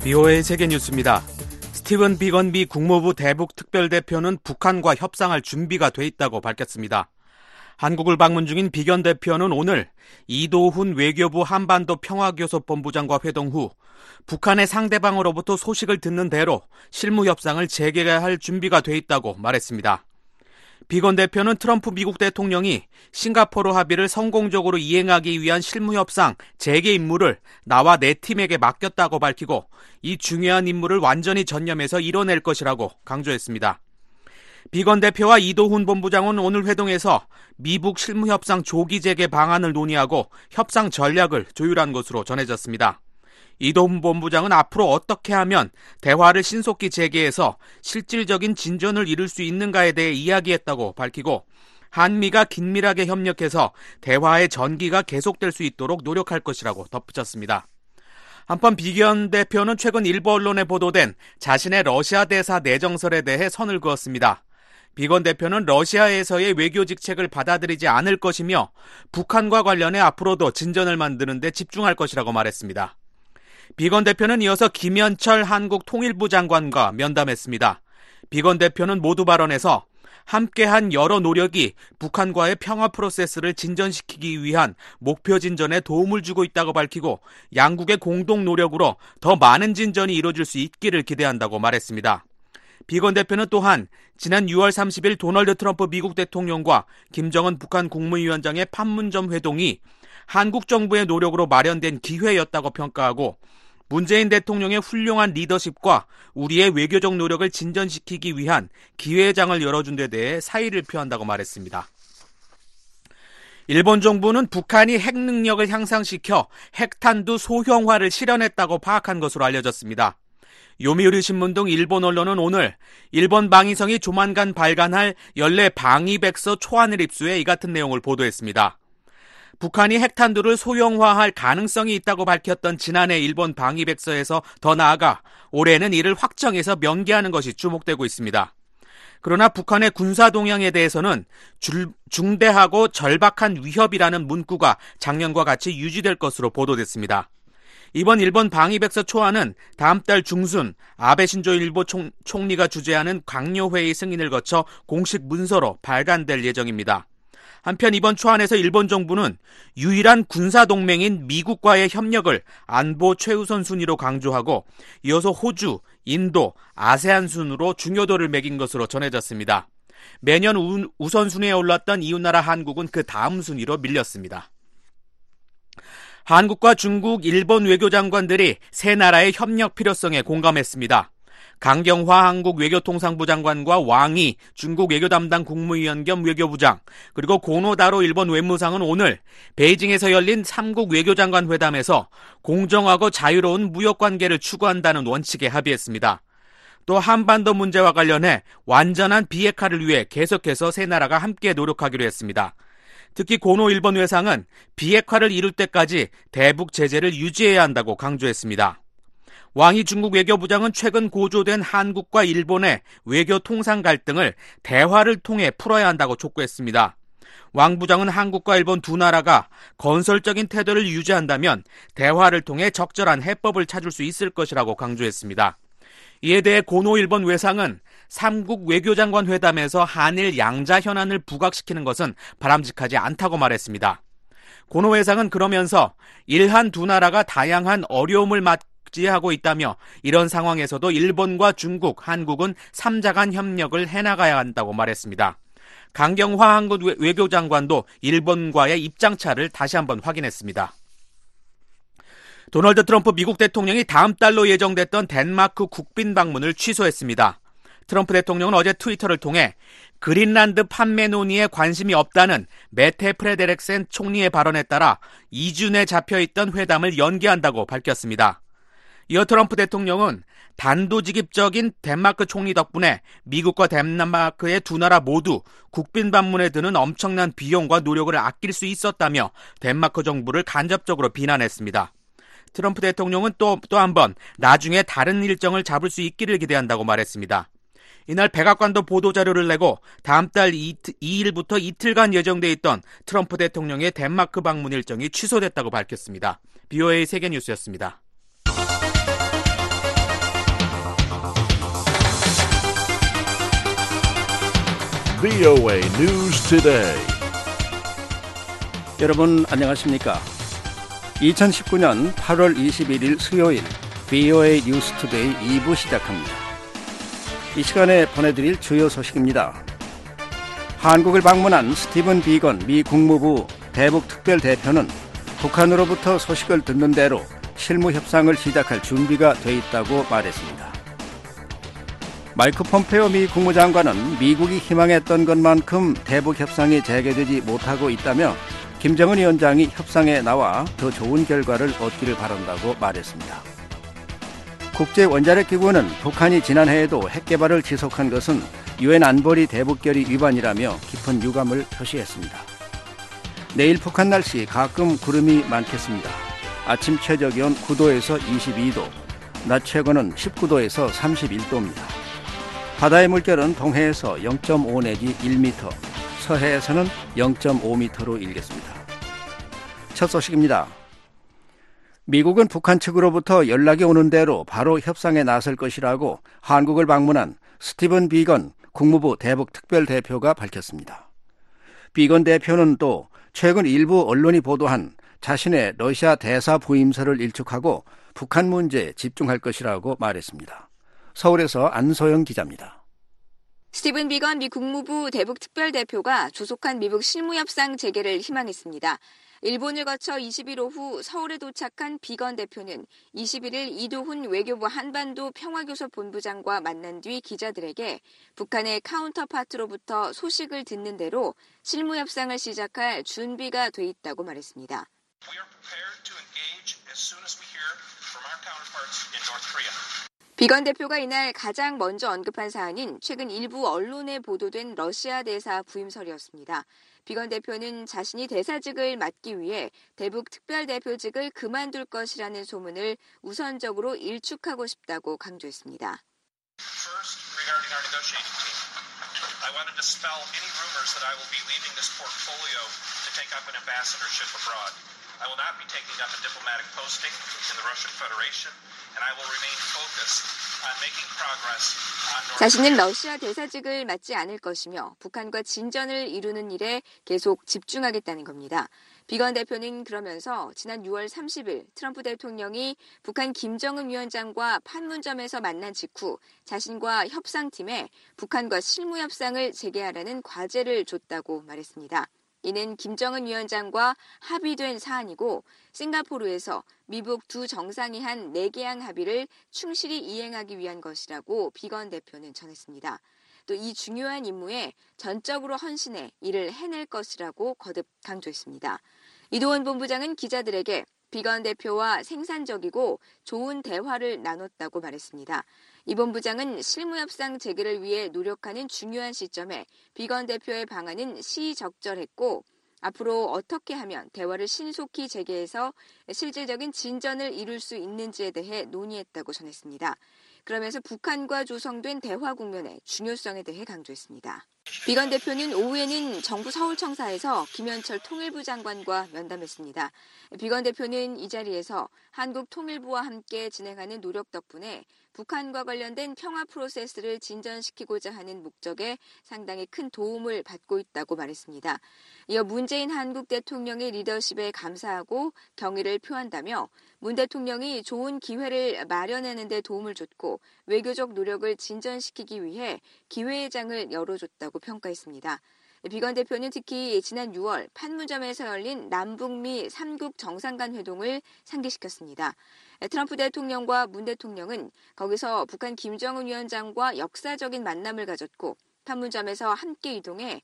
BOA 세계뉴스입니다. 스티븐 비건 미 국무부 대북 특별대표는 북한과 협상할 준비가 돼 있다고 밝혔습니다. 한국을 방문 중인 비건 대표는 오늘 이도훈 외교부 한반도 평화교섭본부장과 회동 후 북한의 상대방으로부터 소식을 듣는 대로 실무 협상을 재개할 준비가 돼 있다고 말했습니다. 비건 대표는 트럼프 미국 대통령이 싱가포르 합의를 성공적으로 이행하기 위한 실무협상 재개 임무를 나와 내 팀에게 맡겼다고 밝히고 이 중요한 임무를 완전히 전념해서 이뤄낼 것이라고 강조했습니다. 비건 대표와 이도훈 본부장은 오늘 회동에서 미북 실무협상 조기 재개 방안을 논의하고 협상 전략을 조율한 것으로 전해졌습니다. 이도훈 본부장은 앞으로 어떻게 하면 대화를 신속히 재개해서 실질적인 진전을 이룰 수 있는가에 대해 이야기했다고 밝히고 한미가 긴밀하게 협력해서 대화의 전기가 계속될 수 있도록 노력할 것이라고 덧붙였습니다. 한편 비건 대표는 최근 일부 언론에 보도된 자신의 러시아 대사 내정설에 대해 선을 그었습니다. 비건 대표는 러시아에서의 외교 직책을 받아들이지 않을 것이며 북한과 관련해 앞으로도 진전을 만드는 데 집중할 것이라고 말했습니다. 비건 대표는 이어서 김현철 한국 통일부 장관과 면담했습니다. 비건 대표는 모두 발언에서 함께한 여러 노력이 북한과의 평화 프로세스를 진전시키기 위한 목표 진전에 도움을 주고 있다고 밝히고 양국의 공동 노력으로 더 많은 진전이 이루어질 수 있기를 기대한다고 말했습니다. 비건 대표는 또한 지난 6월 30일 도널드 트럼프 미국 대통령과 김정은 북한 국무위원장의 판문점 회동이 한국 정부의 노력으로 마련된 기회였다고 평가하고 문재인 대통령의 훌륭한 리더십과 우리의 외교적 노력을 진전시키기 위한 기회장을 열어준 데 대해 사의를 표한다고 말했습니다. 일본 정부는 북한이 핵 능력을 향상시켜 핵탄두 소형화를 실현했다고 파악한 것으로 알려졌습니다. 요미우리 신문 등 일본 언론은 오늘 일본 방위성이 조만간 발간할 연례 방위백서 초안을 입수해 이 같은 내용을 보도했습니다. 북한이 핵탄두를 소형화할 가능성이 있다고 밝혔던 지난해 일본 방위백서에서 더 나아가 올해는 이를 확정해서 명기하는 것이 주목되고 있습니다. 그러나 북한의 군사 동향에 대해서는 중대하고 절박한 위협이라는 문구가 작년과 같이 유지될 것으로 보도됐습니다. 이번 일본 방위백서 초안은 다음 달 중순 아베 신조 일본 총리가 주재하는 강요회의 승인을 거쳐 공식 문서로 발간될 예정입니다. 한편 이번 초안에서 일본 정부는 유일한 군사동맹인 미국과의 협력을 안보 최우선 순위로 강조하고 이어서 호주, 인도, 아세안 순으로 중요도를 매긴 것으로 전해졌습니다. 매년 우선순위에 올랐던 이웃나라 한국은 그 다음 순위로 밀렸습니다. 한국과 중국, 일본 외교장관들이 세 나라의 협력 필요성에 공감했습니다. 강경화 한국 외교통상부 장관과 왕이 중국 외교 담당 국무위원 겸 외교부장, 그리고 고노다로 일본 외무상은 오늘 베이징에서 열린 3국 외교장관 회담에서 공정하고 자유로운 무역관계를 추구한다는 원칙에 합의했습니다. 또 한반도 문제와 관련해 완전한 비핵화를 위해 계속해서 세 나라가 함께 노력하기로 했습니다. 특히 고노 일본 외상은 비핵화를 이룰 때까지 대북 제재를 유지해야 한다고 강조했습니다. 왕이 중국 외교부장은 최근 고조된 한국과 일본의 외교 통상 갈등을 대화를 통해 풀어야 한다고 촉구했습니다. 왕 부장은 한국과 일본 두 나라가 건설적인 태도를 유지한다면 대화를 통해 적절한 해법을 찾을 수 있을 것이라고 강조했습니다. 이에 대해 고노 일본 외상은 3국 외교장관 회담에서 한일 양자 현안을 부각시키는 것은 바람직하지 않다고 말했습니다. 고노 외상은 그러면서 일한 두 나라가 다양한 어려움을 맞이하고 있다며 이런 상황에서도 일본과 중국, 한국은 3자 간 협력을 해나가야 한다고 말했습니다. 강경화 한국 외교장관도 일본과의 입장차를 다시 한번 확인했습니다. 도널드 트럼프 미국 대통령이 다음 달로 예정됐던 덴마크 국빈 방문을 취소했습니다. 트럼프 대통령은 어제 트위터를 통해 그린란드 판매 논의에 관심이 없다는 메테 프레데릭센 총리의 발언에 따라 2주 내 잡혀있던 회담을 연기한다고 밝혔습니다. 이어 트럼프 대통령은 단도직입적인 덴마크 총리 덕분에 미국과 덴마크의 두 나라 모두 국빈 방문에 드는 엄청난 비용과 노력을 아낄 수 있었다며 덴마크 정부를 간접적으로 비난했습니다. 트럼프 대통령은 또 한 번 나중에 다른 일정을 잡을 수 있기를 기대한다고 말했습니다. 이날 백악관도 보도자료를 내고 다음 달 2일부터 이틀간 예정돼 있던 트럼프 대통령의 덴마크 방문 일정이 취소됐다고 밝혔습니다. BOA 세계뉴스였습니다. VOA News Today. 여러분 안녕하십니까? 2019년 8월 21일 수요일 VOA 뉴스 투데이 2부 시작합니다. 이 시간에 보내드릴 주요 소식입니다. 한국을 방문한 스티븐 비건 미 국무부 대북 특별대표는 북한으로부터 소식을 듣는 대로 실무 협상을 시작할 준비가 돼 있다고 말했습니다. 마이크 폼페오 미 국무장관은 미국이 희망했던 것만큼 대북 협상이 재개되지 못하고 있다며 김정은 위원장이 협상에 나와 더 좋은 결과를 얻기를 바란다고 말했습니다. 국제원자력기구는 북한이 지난해에도 핵개발을 지속한 것은 유엔 안보리 대북결의 위반이라며 깊은 유감을 표시했습니다. 내일 북한 날씨 가끔 구름이 많겠습니다. 아침 최저기온 9도에서 22도, 낮 최고는 19도에서 31도입니다. 바다의 물결은 동해에서 0.5 내지 1m, 서해에서는 0.5m로 일겠습니다. 첫 소식입니다. 미국은 북한 측으로부터 연락이 오는 대로 바로 협상에 나설 것이라고 한국을 방문한 스티븐 비건 국무부 대북 특별대표가 밝혔습니다. 비건 대표는 또 최근 일부 언론이 보도한 자신의 러시아 대사 부임설을 일축하고 북한 문제에 집중할 것이라고 말했습니다. 서울에서 안소영 기자입니다. 스티븐 비건 미 국무부 대북 특별대표가 조속한 미북 실무협상 재개를 희망했습니다. 일본을 거쳐 20일 오후 서울에 도착한 비건 대표는 21일 이도훈 외교부 한반도 평화교섭 본부장과 만난 뒤 기자들에게 북한의 카운터파트로부터 소식을 듣는 대로 실무협상을 시작할 준비가 돼 있다고 말했습니다. 비건 대표가 이날 가장 먼저 언급한 사안인 최근 일부 언론에 보도된 러시아 대사 부임설이었습니다. 비건 대표는 자신이 대사직을 맡기 위해 대북 특별대표직을 그만둘 것이라는 소문을 우선적으로 일축하고 싶다고 강조했습니다. First, regarding our negotiating team, I want to dispel any rumors that I will be leaving this portfolio to take up an ambassadorship abroad. I will not be taking up a diplomatic posting in the Russian Federation, and I will remain focused on making progress on North Korea. 자신은 러시아 대사직을 맡지 않을 것이며 북한과 진전을 이루는 일에 계속 집중하겠다는 겁니다. 비건 대표는 그러면서 지난 6월 30일 트럼프 대통령이 북한 김정은 위원장과 판문점에서 만난 직후 자신과 협상팀에 북한과 실무협상을 재개하라는 과제를 줬다고 말했습니다. 이는 김정은 위원장과 합의된 사안이고 싱가포르에서 미북 두 정상이 한 4개항 합의를 충실히 이행하기 위한 것이라고 비건 대표는 전했습니다. 또 이 중요한 임무에 전적으로 헌신해 일을 해낼 것이라고 거듭 강조했습니다. 이도원 본부장은 기자들에게 비건 대표와 생산적이고 좋은 대화를 나눴다고 말했습니다. 이 본부장은 실무협상 재개를 위해 노력하는 중요한 시점에 비건 대표의 방안은 시적절했고 앞으로 어떻게 하면 대화를 신속히 재개해서 실질적인 진전을 이룰 수 있는지에 대해 논의했다고 전했습니다. 그러면서 북한과 조성된 대화 국면의 중요성에 대해 강조했습니다. 비건 대표는 오후에는 정부 서울청사에서 김현철 통일부 장관과 면담했습니다. 비건 대표는 이 자리에서 한국 통일부와 함께 진행하는 노력 덕분에 북한과 관련된 평화 프로세스를 진전시키고자 하는 목적에 상당히 큰 도움을 받고 있다고 말했습니다. 이어 문재인 한국 대통령의 리더십에 감사하고 경의를 표한다며 문 대통령이 좋은 기회를 마련하는 데 도움을 줬고 외교적 노력을 진전시키기 위해 기회의 장을 열어줬다고 평가했습니다. 비건 대표는 특히 지난 6월 판문점에서 열린 남북미 3국 정상 간 회동을 상기시켰습니다. 트럼프 대통령과 문 대통령은 거기서 북한 김정은 위원장과 역사적인 만남을 가졌고 판문점에서 함께 이동해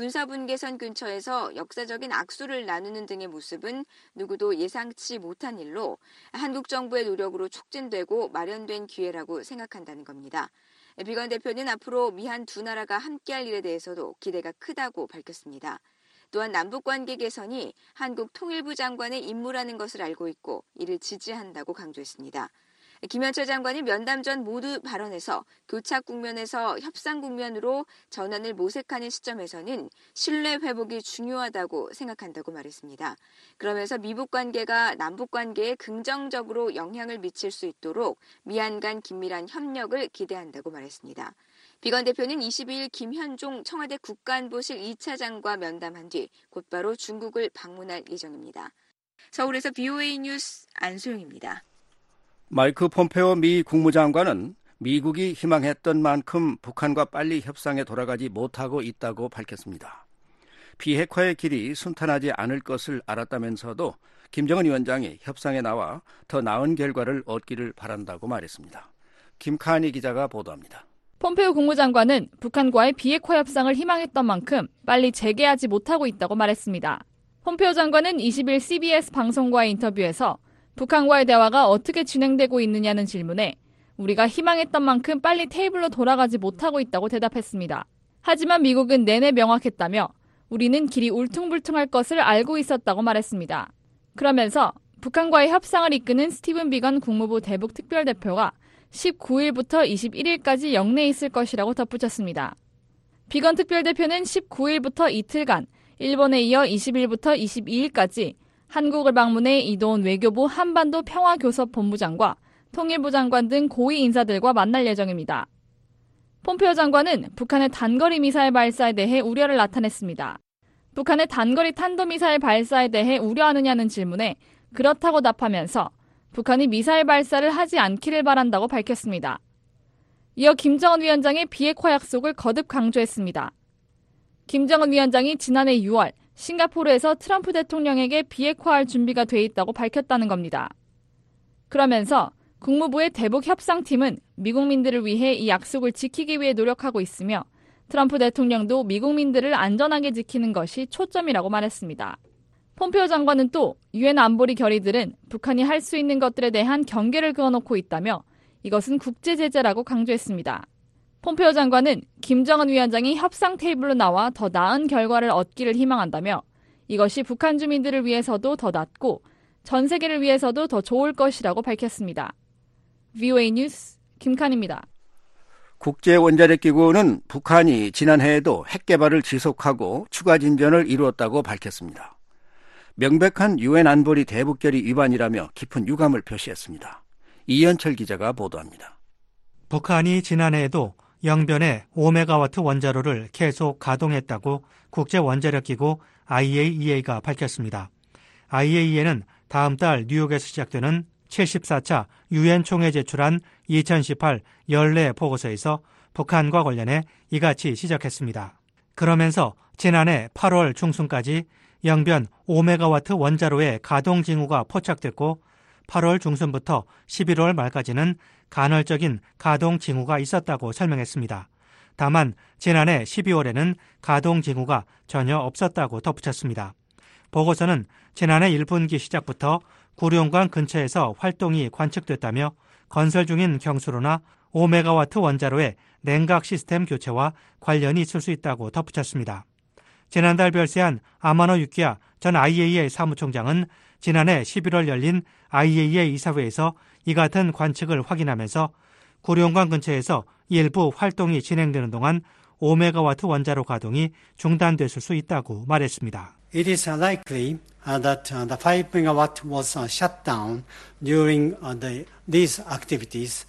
군사분계선 근처에서 역사적인 악수를 나누는 등의 모습은 누구도 예상치 못한 일로 한국 정부의 노력으로 촉진되고 마련된 기회라고 생각한다는 겁니다. 비건 대표는 앞으로 미한 두 나라가 함께할 일에 대해서도 기대가 크다고 밝혔습니다. 또한 남북관계 개선이 한국 통일부 장관의 임무라는 것을 알고 있고 이를 지지한다고 강조했습니다. 김현철 장관이 면담 전 모두 발언에서 교착 국면에서 협상 국면으로 전환을 모색하는 시점에서는 신뢰 회복이 중요하다고 생각한다고 말했습니다. 그러면서 미북 관계가 남북 관계에 긍정적으로 영향을 미칠 수 있도록 미한 간 긴밀한 협력을 기대한다고 말했습니다. 비건 대표는 22일 김현종 청와대 국가안보실 2차장과 면담한 뒤 곧바로 중국을 방문할 예정입니다. 서울에서 BOA 뉴스 안소영입니다. 마이크 폼페오 미 국무장관은 미국이 희망했던 만큼 북한과 빨리 협상에 돌아가지 못하고 있다고 밝혔습니다. 비핵화의 길이 순탄하지 않을 것을 알았다면서도 김정은 위원장이 협상에 나와 더 나은 결과를 얻기를 바란다고 말했습니다. 김카니 기자가 보도합니다. 폼페오 국무장관은 북한과의 비핵화 협상을 희망했던 만큼 빨리 재개하지 못하고 있다고 말했습니다. 폼페오 장관은 20일 CBS 방송과의 인터뷰에서 북한과의 대화가 어떻게 진행되고 있느냐는 질문에 우리가 희망했던 만큼 빨리 테이블로 돌아가지 못하고 있다고 대답했습니다. 하지만 미국은 내내 명확했다며 우리는 길이 울퉁불퉁할 것을 알고 있었다고 말했습니다. 그러면서 북한과의 협상을 이끄는 스티븐 비건 국무부 대북 특별대표가 19일부터 21일까지 영내에 있을 것이라고 덧붙였습니다. 비건 특별대표는 19일부터 이틀간 일본에 이어 20일부터 22일까지 한국을 방문해 이도훈 외교부 한반도 평화교섭본부장과 통일부 장관 등 고위 인사들과 만날 예정입니다. 폼페오 장관은 북한의 단거리 미사일 발사에 대해 우려를 나타냈습니다. 북한의 단거리 탄도미사일 발사에 대해 우려하느냐는 질문에 그렇다고 답하면서 북한이 미사일 발사를 하지 않기를 바란다고 밝혔습니다. 이어 김정은 위원장의 비핵화 약속을 거듭 강조했습니다. 김정은 위원장이 지난해 6월 싱가포르에서 트럼프 대통령에게 비핵화할 준비가 돼 있다고 밝혔다는 겁니다. 그러면서 국무부의 대북 협상팀은 미국민들을 위해 이 약속을 지키기 위해 노력하고 있으며 트럼프 대통령도 미국민들을 안전하게 지키는 것이 초점이라고 말했습니다. 폼페오 장관은 또 유엔 안보리 결의들은 북한이 할 수 있는 것들에 대한 경계를 그어놓고 있다며 이것은 국제제재라고 강조했습니다. 폼페오 장관은 김정은 위원장이 협상 테이블로 나와 더 나은 결과를 얻기를 희망한다며 이것이 북한 주민들을 위해서도 더 낫고 전 세계를 위해서도 더 좋을 것이라고 밝혔습니다. VOA 뉴스 김칸입니다. 국제원자력기구는 북한이 지난해에도 핵개발을 지속하고 추가 진전을 이루었다고 밝혔습니다. 명백한 유엔 안보리 대북결의 위반이라며 깊은 유감을 표시했습니다. 이현철 기자가 보도합니다. 북한이 지난해에도 영변의 5메가와트 원자로를 계속 가동했다고 국제원자력기구 IAEA가 밝혔습니다. IAEA는 다음 달 뉴욕에서 시작되는 74차 유엔 총회에 제출한 2018 연례 보고서에서 북한과 관련해 이같이 지적했습니다. 그러면서 지난해 8월 중순까지 영변 5메가와트 원자로의 가동 징후가 포착됐고 8월 중순부터 11월 말까지는 간헐적인 가동 징후가 있었다고 설명했습니다. 다만 지난해 12월에는 가동 징후가 전혀 없었다고 덧붙였습니다. 보고서는 지난해 1분기 시작부터 구룡강 근처에서 활동이 관측됐다며 건설 중인 경수로나 5메가와트 원자로의 냉각 시스템 교체와 관련이 있을 수 있다고 덧붙였습니다. 지난달 별세한 아마노 유키야 전 IAEA 사무총장은 지난해 11월 열린 IAEA 이사회에서 이 같은 관측을 확인하면서 구룡강 근처에서 일부 활동이 진행되는 동안 5메가와트 원자로 가동이 중단됐을 수 있다고 말했습니다. It is likely that the 5 megawatt was shut down during these activities.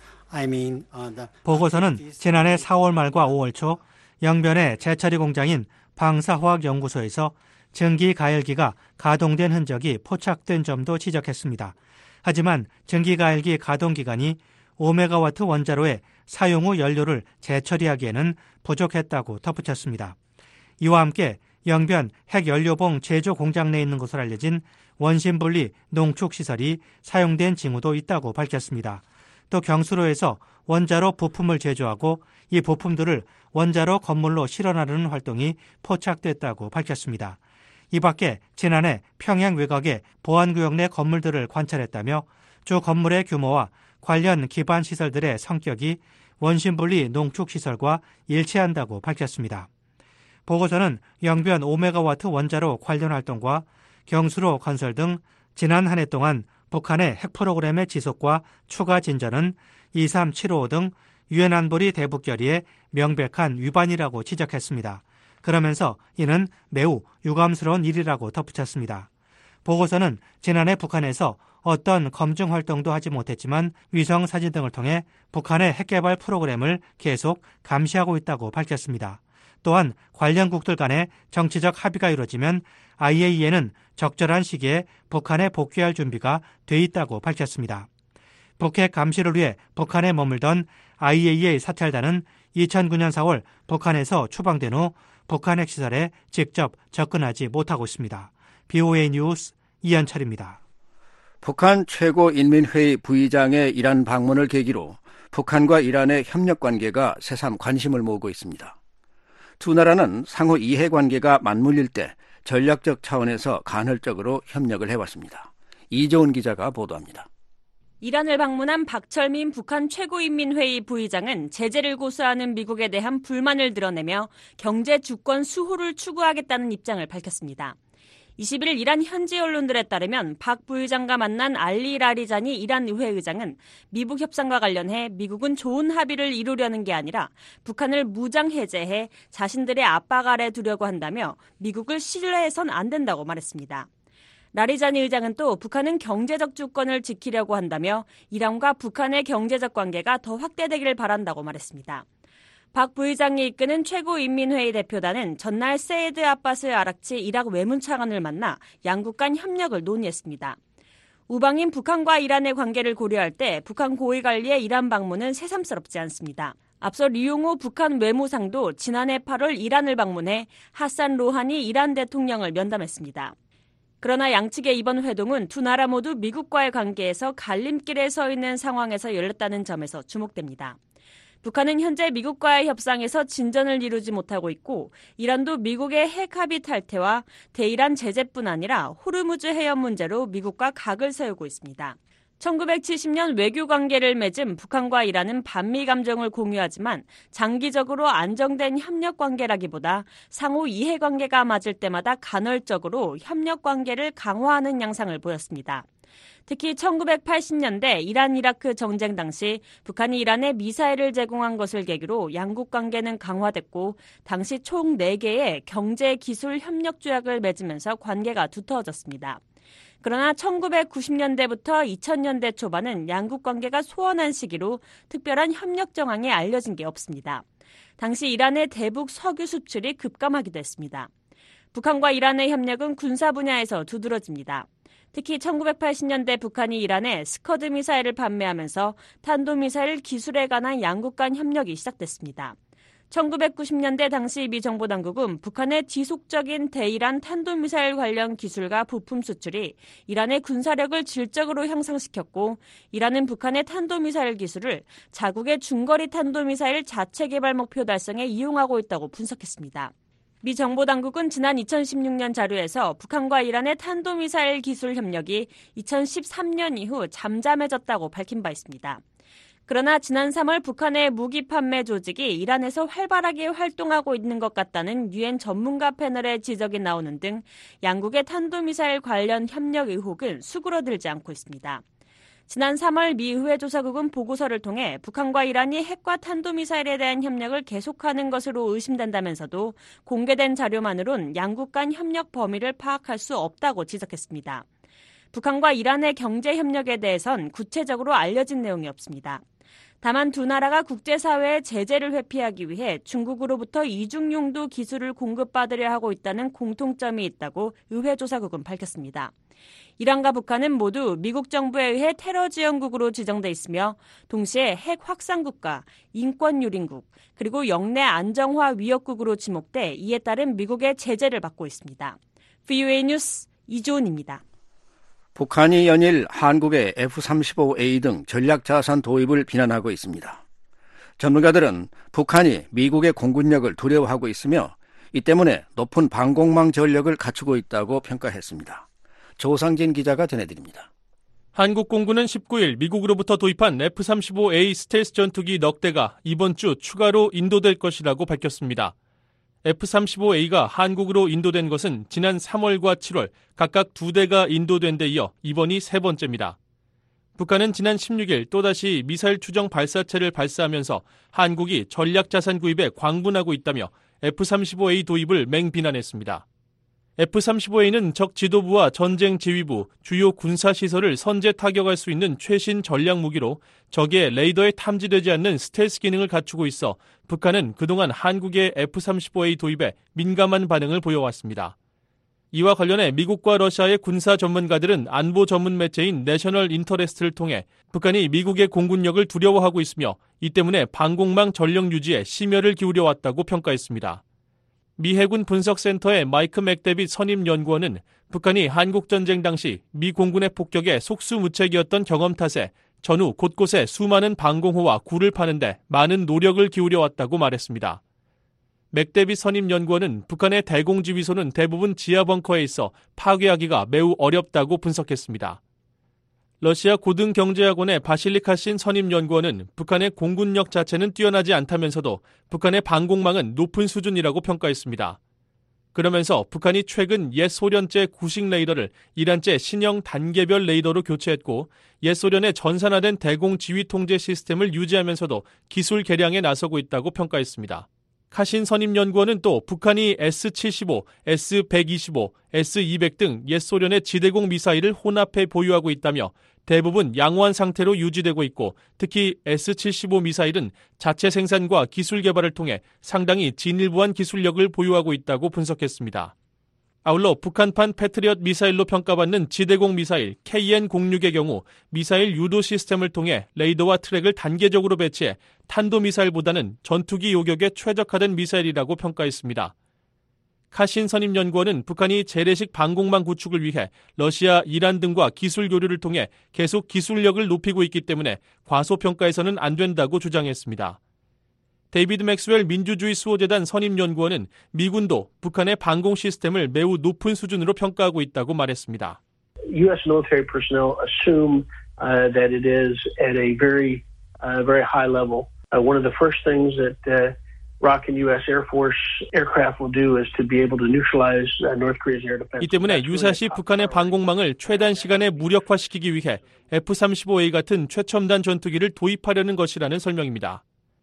보고서는 지난해 4월 말과 5월 초 영변의 재처리 공장인 방사화학연구소에서 증기 가열기가 가동된 흔적이 포착된 점도 지적했습니다. 하지만 증기 가열기 가동 기간이 5메가와트 원자로의 사용 후 연료를 재처리하기에는 부족했다고 덧붙였습니다. 이와 함께 영변 핵연료봉 제조 공장 내에 있는 것으로 알려진 원심분리 농축시설이 사용된 징후도 있다고 밝혔습니다. 또 경수로에서 원자로 부품을 제조하고 이 부품들을 원자로 건물로 실어나르는 활동이 포착됐다고 밝혔습니다. 이 밖에 지난해 평양 외곽의 보안구역 내 건물들을 관찰했다며 주 건물의 규모와 관련 기반 시설들의 성격이 원심분리 농축시설과 일치한다고 밝혔습니다. 보고서는 영변 5메가와트 원자로 관련 활동과 경수로 건설 등 지난 한 해 동안 북한의 핵 프로그램의 지속과 추가 진전은 23755 등 유엔 안보리 대북결의의 명백한 위반이라고 지적했습니다. 그러면서 이는 매우 유감스러운 일이라고 덧붙였습니다. 보고서는 지난해 북한에서 어떤 검증 활동도 하지 못했지만 위성 사진 등을 통해 북한의 핵개발 프로그램을 계속 감시하고 있다고 밝혔습니다. 또한 관련국들 간의 정치적 합의가 이루어지면 IAEA는 적절한 시기에 북한에 복귀할 준비가 돼 있다고 밝혔습니다. 북핵 감시를 위해 북한에 머물던 IAEA 사찰단은 2009년 4월 북한에서 추방된 후 북한 핵시설에 직접 접근하지 못하고 있습니다. BOA 뉴스 이현철입니다. 북한 최고인민회의 부의장의 이란 방문을 계기로 북한과 이란의 협력관계가 새삼 관심을 모으고 있습니다. 두 나라는 상호 이해관계가 맞물릴 때 전략적 차원에서 간헐적으로 협력을 해왔습니다. 이조은 기자가 보도합니다. 이란을 방문한 박철민 북한 최고인민회의 부의장은 제재를 고수하는 미국에 대한 불만을 드러내며 경제 주권 수호를 추구하겠다는 입장을 밝혔습니다. 21일 이란 현지 언론들에 따르면 박 부의장과 만난 알리 라리자니 이란 의회 의장은 미북 협상과 관련해 미국은 좋은 합의를 이루려는 게 아니라 북한을 무장 해제해 자신들의 압박 아래 두려고 한다며 미국을 신뢰해선 안 된다고 말했습니다. 라리자니 의장은 또 북한은 경제적 주권을 지키려고 한다며 이란과 북한의 경제적 관계가 더 확대되기를 바란다고 말했습니다. 박 부의장이 이끄는 최고인민회의 대표단은 전날 세이드 아바스 아락치 이락 외무차관을 만나 양국 간 협력을 논의했습니다. 우방인 북한과 이란의 관계를 고려할 때 북한 고위관리의 이란 방문은 새삼스럽지 않습니다. 앞서 리용호 북한 외무상도 지난해 8월 이란을 방문해 하산 로하니 이란 대통령을 면담했습니다. 그러나 양측의 이번 회동은 두 나라 모두 미국과의 관계에서 갈림길에 서 있는 상황에서 열렸다는 점에서 주목됩니다. 북한은 현재 미국과의 협상에서 진전을 이루지 못하고 있고 이란도 미국의 핵 합의 탈퇴와 대이란 제재뿐 아니라 호르무즈 해협 문제로 미국과 각을 세우고 있습니다. 1970년 외교 관계를 맺은 북한과 이란은 반미 감정을 공유하지만 장기적으로 안정된 협력 관계라기보다 상호 이해 관계가 맞을 때마다 간헐적으로 협력 관계를 강화하는 양상을 보였습니다. 특히 1980년대 이란-이라크 전쟁 당시 북한이 이란에 미사일을 제공한 것을 계기로 양국 관계는 강화됐고 당시 총 4개의 경제 기술 협력 조약을 맺으면서 관계가 두터워졌습니다. 그러나 1990년대부터 2000년대 초반은 양국 관계가 소원한 시기로 특별한 협력 정황이 알려진 게 없습니다. 당시 이란의 대북 석유 수출이 급감하기도 했습니다. 북한과 이란의 협력은 군사 분야에서 두드러집니다. 특히 1980년대 북한이 이란에 스커드 미사일을 판매하면서 탄도미사일 기술에 관한 양국 간 협력이 시작됐습니다. 1990년대 당시 미 정보당국은 북한의 지속적인 대이란 탄도미사일 관련 기술과 부품 수출이 이란의 군사력을 질적으로 향상시켰고 이란은 북한의 탄도미사일 기술을 자국의 중거리 탄도미사일 자체 개발 목표 달성에 이용하고 있다고 분석했습니다. 미 정보당국은 지난 2016년 자료에서 북한과 이란의 탄도미사일 기술 협력이 2013년 이후 잠잠해졌다고 밝힌 바 있습니다. 그러나 지난 3월 북한의 무기 판매 조직이 이란에서 활발하게 활동하고 있는 것 같다는 유엔 전문가 패널의 지적이 나오는 등 양국의 탄도미사일 관련 협력 의혹은 수그러들지 않고 있습니다. 지난 3월 미 의회 조사국은 보고서를 통해 북한과 이란이 핵과 탄도미사일에 대한 협력을 계속하는 것으로 의심된다면서도 공개된 자료만으론 양국 간 협력 범위를 파악할 수 없다고 지적했습니다. 북한과 이란의 경제 협력에 대해선 구체적으로 알려진 내용이 없습니다. 다만 두 나라가 국제사회의 제재를 회피하기 위해 중국으로부터 이중용도 기술을 공급받으려 하고 있다는 공통점이 있다고 의회 조사국은 밝혔습니다. 이란과 북한은 모두 미국 정부에 의해 테러 지원국으로 지정돼 있으며 동시에 핵 확산국가, 인권 유린국, 그리고 영내 안정화 위협국으로 지목돼 이에 따른 미국의 제재를 받고 있습니다. VOA 뉴스 이조은입니다. 북한이 연일 한국의 F-35A 등 전략자산 도입을 비난하고 있습니다. 전문가들은 북한이 미국의 공군력을 두려워하고 있으며 이 때문에 높은 방공망 전력을 갖추고 있다고 평가했습니다. 조상진 기자가 전해드립니다. 한국 공군은 19일 미국으로부터 도입한 F-35A 스텔스 전투기 넉 대가 이번 주 추가로 인도될 것이라고 밝혔습니다. F-35A가 한국으로 인도된 것은 지난 3월과 7월 각각 2대가 인도된 데 이어 이번이 세 번째입니다. 북한은 지난 16일 또다시 미사일 추정 발사체를 발사하면서 한국이 전략자산 구입에 광분하고 있다며 F-35A 도입을 맹비난했습니다. F-35A는 적 지도부와 전쟁 지휘부, 주요 군사시설을 선제 타격할 수 있는 최신 전략 무기로 적의 레이더에 탐지되지 않는 스텔스 기능을 갖추고 있어 북한은 그동안 한국의 F-35A 도입에 민감한 반응을 보여왔습니다. 이와 관련해 미국과 러시아의 군사 전문가들은 안보 전문 매체인 내셔널 인터레스트를 통해 북한이 미국의 공군력을 두려워하고 있으며 이 때문에 방공망 전력 유지에 심혈을 기울여왔다고 평가했습니다. 미 해군 분석센터의 마이크 맥데빗 선임연구원은 북한이 한국전쟁 당시 미 공군의 폭격에 속수무책이었던 경험 탓에 전후 곳곳에 수많은 방공호와 굴을 파는데 많은 노력을 기울여왔다고 말했습니다. 맥데빗 선임연구원은 북한의 대공지휘소는 대부분 지하 벙커에 있어 파괴하기가 매우 어렵다고 분석했습니다. 러시아 고등경제학원의 바실리카신 선임연구원은 북한의 공군력 자체는 뛰어나지 않다면서도 북한의 방공망은 높은 수준이라고 평가했습니다. 그러면서 북한이 최근 옛 소련제 구식 레이더를 이란제 신형 단계별 레이더로 교체했고 옛 소련의 전산화된 대공 지휘 통제 시스템을 유지하면서도 기술 개량에 나서고 있다고 평가했습니다. 카신 선임연구원은 또 북한이 S-75, S-125, S-200 등 옛 소련의 지대공 미사일을 혼합해 보유하고 있다며 대부분 양호한 상태로 유지되고 있고 특히 S-75 미사일은 자체 생산과 기술 개발을 통해 상당히 진일보한 기술력을 보유하고 있다고 분석했습니다. 아울러 북한판 패트리엇 미사일로 평가받는 지대공 미사일 KN-06의 경우 미사일 유도 시스템을 통해 레이더와 트랙을 단계적으로 배치해 탄도미사일보다는 전투기 요격에 최적화된 미사일이라고 평가했습니다. 카신 선임연구원은 북한이 재래식 방공망 구축을 위해 러시아, 이란 등과 기술 교류를 통해 계속 기술력을 높이고 있기 때문에 과소평가해서는 안 된다고 주장했습니다. 데이비드 맥스웰 민주주의 수호재단 선임연구원은 미군도 북한의 방공 시스템을 매우 높은 수준으로 평가하고 있다고 말했습니다. U.S. military personnel assume that it is at a very high level. One of the first things that ROK and U.S. Air Force aircraft will do is to be able to neutralize North Korea's air defense. 이 때문에 유사시 북한의 방공망을 최단 시간에 무력화시키기 위해 F-35A 같은 최첨단 전투기를 도입하려는 것이라는 설명입니다.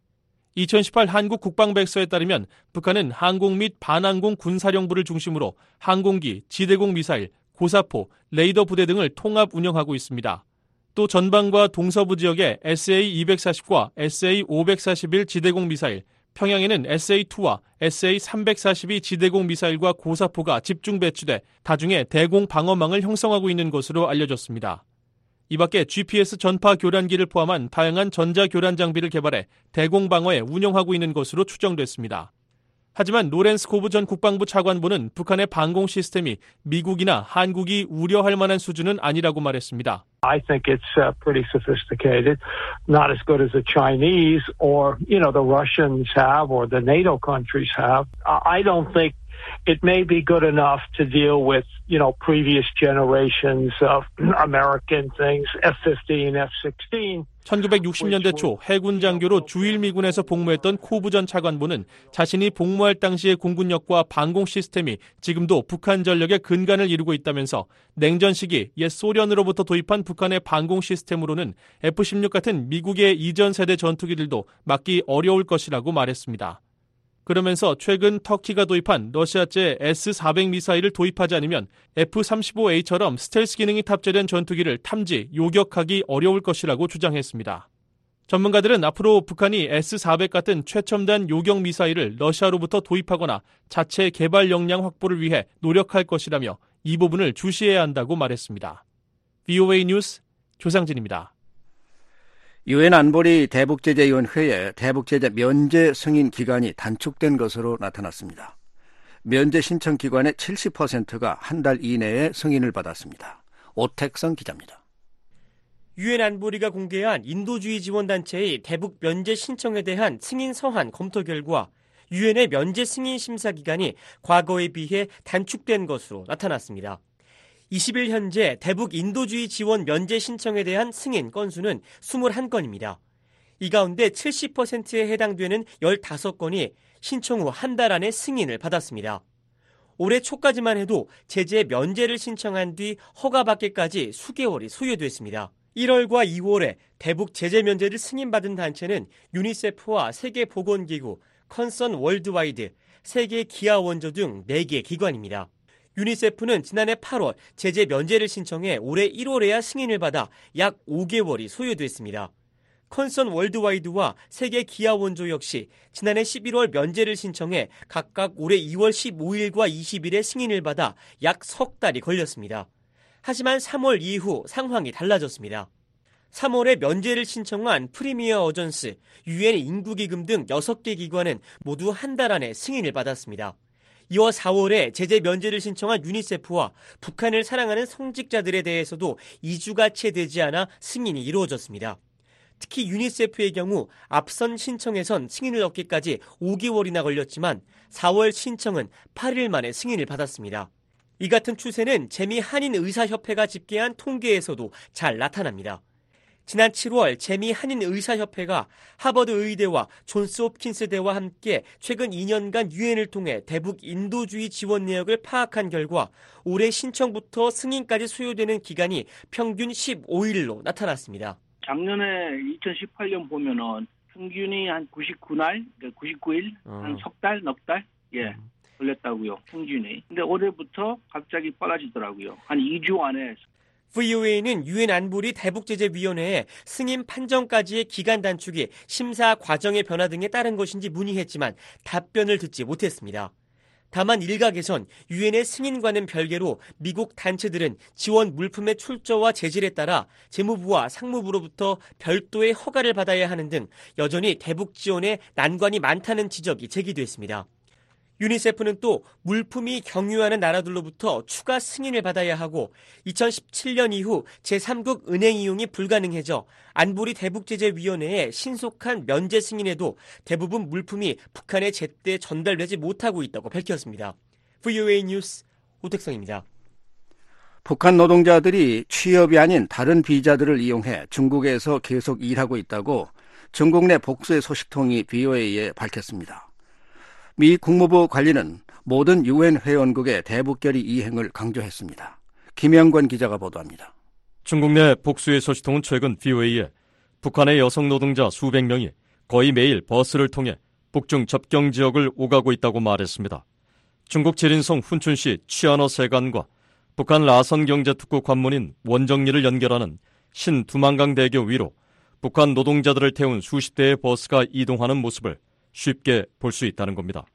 2018 한국 국방백서에 따르면 북한은 항공 및 반항공 군사령부를 중심으로 항공기, 지대공 미사일, 고사포, 레이더 부대 등을 통합 운영하고 있습니다. 또 전방과 동서부 지역에 SA-240과 SA-541 지대공 미사일, 평양에는 SA-2와 SA-342 지대공 미사일과 고사포가 집중 배치돼 다중에 대공 방어망을 형성하고 있는 것으로 알려졌습니다. 이 밖에 GPS 전파 교란기를 포함한 다양한 전자 교란 장비를 개발해 대공 방어에 운영하고 있는 것으로 추정됐습니다. 하지만 로렌스 코브 전 국방부 차관보는 북한의 방공 시스템이 미국이나 한국이 우려할 만한 수준은 아니라고 말했습니다. I think it's pretty sophisticated, not as good as the Chinese or, the Russians have or the NATO countries have. I don't think it may be good enough to deal with, previous generations of American things, F-15, F-16. 1960년대 초 해군 장교로 주일미군에서 복무했던 코브 전 차관보는 자신이 복무할 당시의 공군력과 방공 시스템이 지금도 북한 전력의 근간을 이루고 있다면서 냉전 시기 옛 소련으로부터 도입한 북한의 방공 시스템으로는 F-16 같은 미국의 이전 세대 전투기들도 막기 어려울 것이라고 말했습니다. 그러면서 최근 터키가 도입한 러시아제 S-400 미사일을 도입하지 않으면 F-35A처럼 스텔스 기능이 탑재된 전투기를 탐지, 요격하기 어려울 것이라고 주장했습니다. 전문가들은 앞으로 북한이 S-400 같은 최첨단 요격 미사일을 러시아로부터 도입하거나 자체 개발 역량 확보를 위해 노력할 것이라며 이 부분을 주시해야 한다고 말했습니다. VOA 뉴스 조상진입니다. 유엔 안보리 대북제재위원회에 대북제재 면제 승인 기간이 단축된 것으로 나타났습니다. 면제 신청 기관의 70%가 한 달 이내에 승인을 받았습니다. 오택성 기자입니다. 유엔 안보리가 공개한 인도주의 지원단체의 대북 면제 신청에 대한 승인 서한 검토 결과 유엔의 면제 승인 심사 기간이 과거에 비해 단축된 것으로 나타났습니다. 20일 현재 대북 인도주의 지원 면제 신청에 대한 승인 건수는 21건입니다. 이 가운데 70%에 해당되는 15건이 신청 후 한 달 안에 승인을 받았습니다. 올해 초까지만 해도 제재 면제를 신청한 뒤 허가받기까지 수개월이 소요됐습니다. 1월과 2월에 대북 제재 면제를 승인받은 단체는 유니세프와 세계보건기구, 컨선 월드와이드, 세계기아원조 등 4개 기관입니다. 유니세프는 지난해 8월 제재 면제를 신청해 올해 1월에야 승인을 받아 약 5개월이 소요됐습니다. 컨선 월드와이드와 세계 기아 원조 역시 지난해 11월 면제를 신청해 각각 올해 2월 15일과 20일에 승인을 받아 약 석 달이 걸렸습니다. 하지만 3월 이후 상황이 달라졌습니다. 3월에 면제를 신청한 프리미어 어전스, UN 인구기금 등 6개 기관은 모두 한 달 안에 승인을 받았습니다. 이어 4월에 제재 면제를 신청한 유니세프와 북한을 사랑하는 성직자들에 대해서도 2주가 채 되지 않아 승인이 이루어졌습니다. 특히 유니세프의 경우 앞선 신청에선 승인을 얻기까지 5개월이나 걸렸지만 4월 신청은 8일 만에 승인을 받았습니다. 이 같은 추세는 재미 한인의사협회가 집계한 통계에서도 잘 나타납니다. 지난 7월 재미 한인의사협회가 하버드 의대와 존스 홉킨스대와 함께 최근 2년간 유엔을 통해 대북 인도주의 지원 내역을 파악한 결과 올해 신청부터 승인까지 소요되는 기간이 평균 15일로 나타났습니다. 작년에 2018년 보면은 평균이 한 99날, 99일, 한 석 달, 넉 달, 걸렸다고요. 평균이. 근데 올해부터 갑자기 빨라지더라고요. 한 2주 안에. VOA는 유엔 안보리 대북제재위원회에 승인 판정까지의 기간 단축이 심사 과정의 변화 등에 따른 것인지 문의했지만 답변을 듣지 못했습니다. 다만 일각에선 유엔의 승인과는 별개로 미국 단체들은 지원 물품의 출처와 재질에 따라 재무부와 상무부로부터 별도의 허가를 받아야 하는 등 여전히 대북 지원에 난관이 많다는 지적이 제기됐습니다. 유니세프는 또 물품이 경유하는 나라들로부터 추가 승인을 받아야 하고 2017년 이후 제3국 은행 이용이 불가능해져 안보리 대북제재위원회의 신속한 면제 승인에도 대부분 물품이 북한에 제때 전달되지 못하고 있다고 밝혔습니다. VOA 뉴스 오택성입니다. 북한 노동자들이 취업이 아닌 다른 비자들을 이용해 중국에서 계속 일하고 있다고 중국 내 복수의 소식통이 VOA에 밝혔습니다. 미 국무부 관리는 모든 유엔 회원국의 대북결의 이행을 강조했습니다. 김영권 기자가 보도합니다. 중국 내 복수의 소식통은 최근 VOA에 북한의 여성 노동자 수백 명이 거의 매일 버스를 통해 북중 접경 지역을 오가고 있다고 말했습니다. 중국 지린성 훈춘시 취안어 세관과 북한 라선 경제특구 관문인 원정리를 연결하는 신두만강대교 위로 북한 노동자들을 태운 수십 대의 버스가 이동하는 모습을 쉽게 볼 수 있다는 겁니다.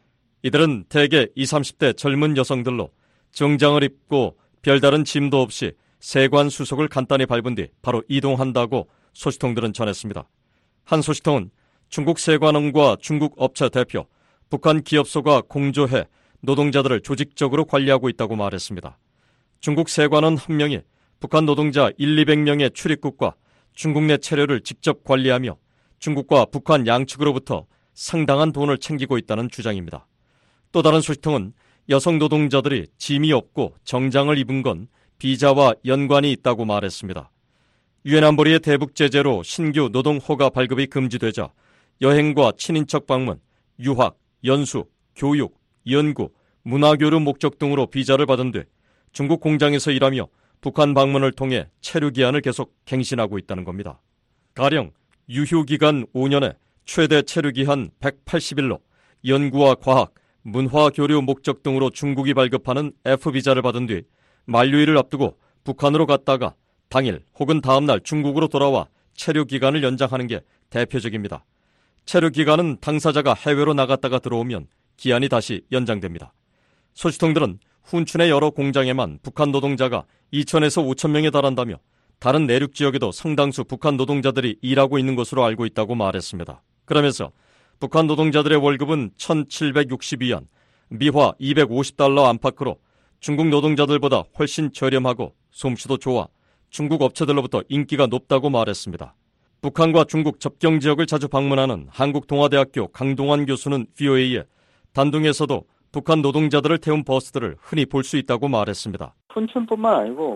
이들은 대개 20, 30대 젊은 여성들로 정장을 입고 별다른 짐도 없이 세관 수속을 간단히 밟은 뒤 바로 이동한다고 소식통들은 전했습니다. 한 소식통은 중국 세관원과 중국 업체 대표, 북한 기업소가 공조해 노동자들을 조직적으로 관리하고 있다고 말했습니다. 중국 세관원 한 명이 북한 노동자 200명의 출입국과 중국 내 체류를 직접 관리하며 중국과 북한 양측으로부터 상당한 돈을 챙기고 있다는 주장입니다. 또 다른 소식통은 여성 노동자들이 짐이 없고 정장을 입은 건 비자와 연관이 있다고 말했습니다. 유엔 안보리의 대북 제재로 신규 노동 허가 발급이 금지되자 여행과 친인척 방문, 유학, 연수, 교육, 연구, 문화교류 목적 등으로 비자를 받은 뒤 중국 공장에서 일하며 북한 방문을 통해 체류 기한을 계속 갱신하고 있다는 겁니다. 가령 유휴기간 5년에 최대 체류기한 180일로 연구와 과학, 문화교류 목적 등으로 중국이 발급하는 F비자를 받은 뒤 만료일을 앞두고 북한으로 갔다가 당일 혹은 다음날 중국으로 돌아와 체류기간을 연장하는 게 대표적입니다. 체류기간은 당사자가 해외로 나갔다가 들어오면 기한이 다시 연장됩니다. 소식통들은 훈춘의 여러 공장에만 북한 노동자가 2,000에서 5,000명에 달한다며 다른 내륙 지역에도 상당수 북한 노동자들이 일하고 있는 것으로 알고 있다고 말했습니다. 그러면서 북한 노동자들의 월급은 1,762원, 미화 250달러 안팎으로 중국 노동자들보다 훨씬 저렴하고 솜씨도 좋아 중국 업체들로부터 인기가 높다고 말했습니다. 북한과 중국 접경 지역을 자주 방문하는 한국동아대학교 강동환 교수는 VOA에 단둥에서도 북한 노동자들을 태운 버스들을 흔히 볼 수 있다고 말했습니다. 훈춘뿐만 아니고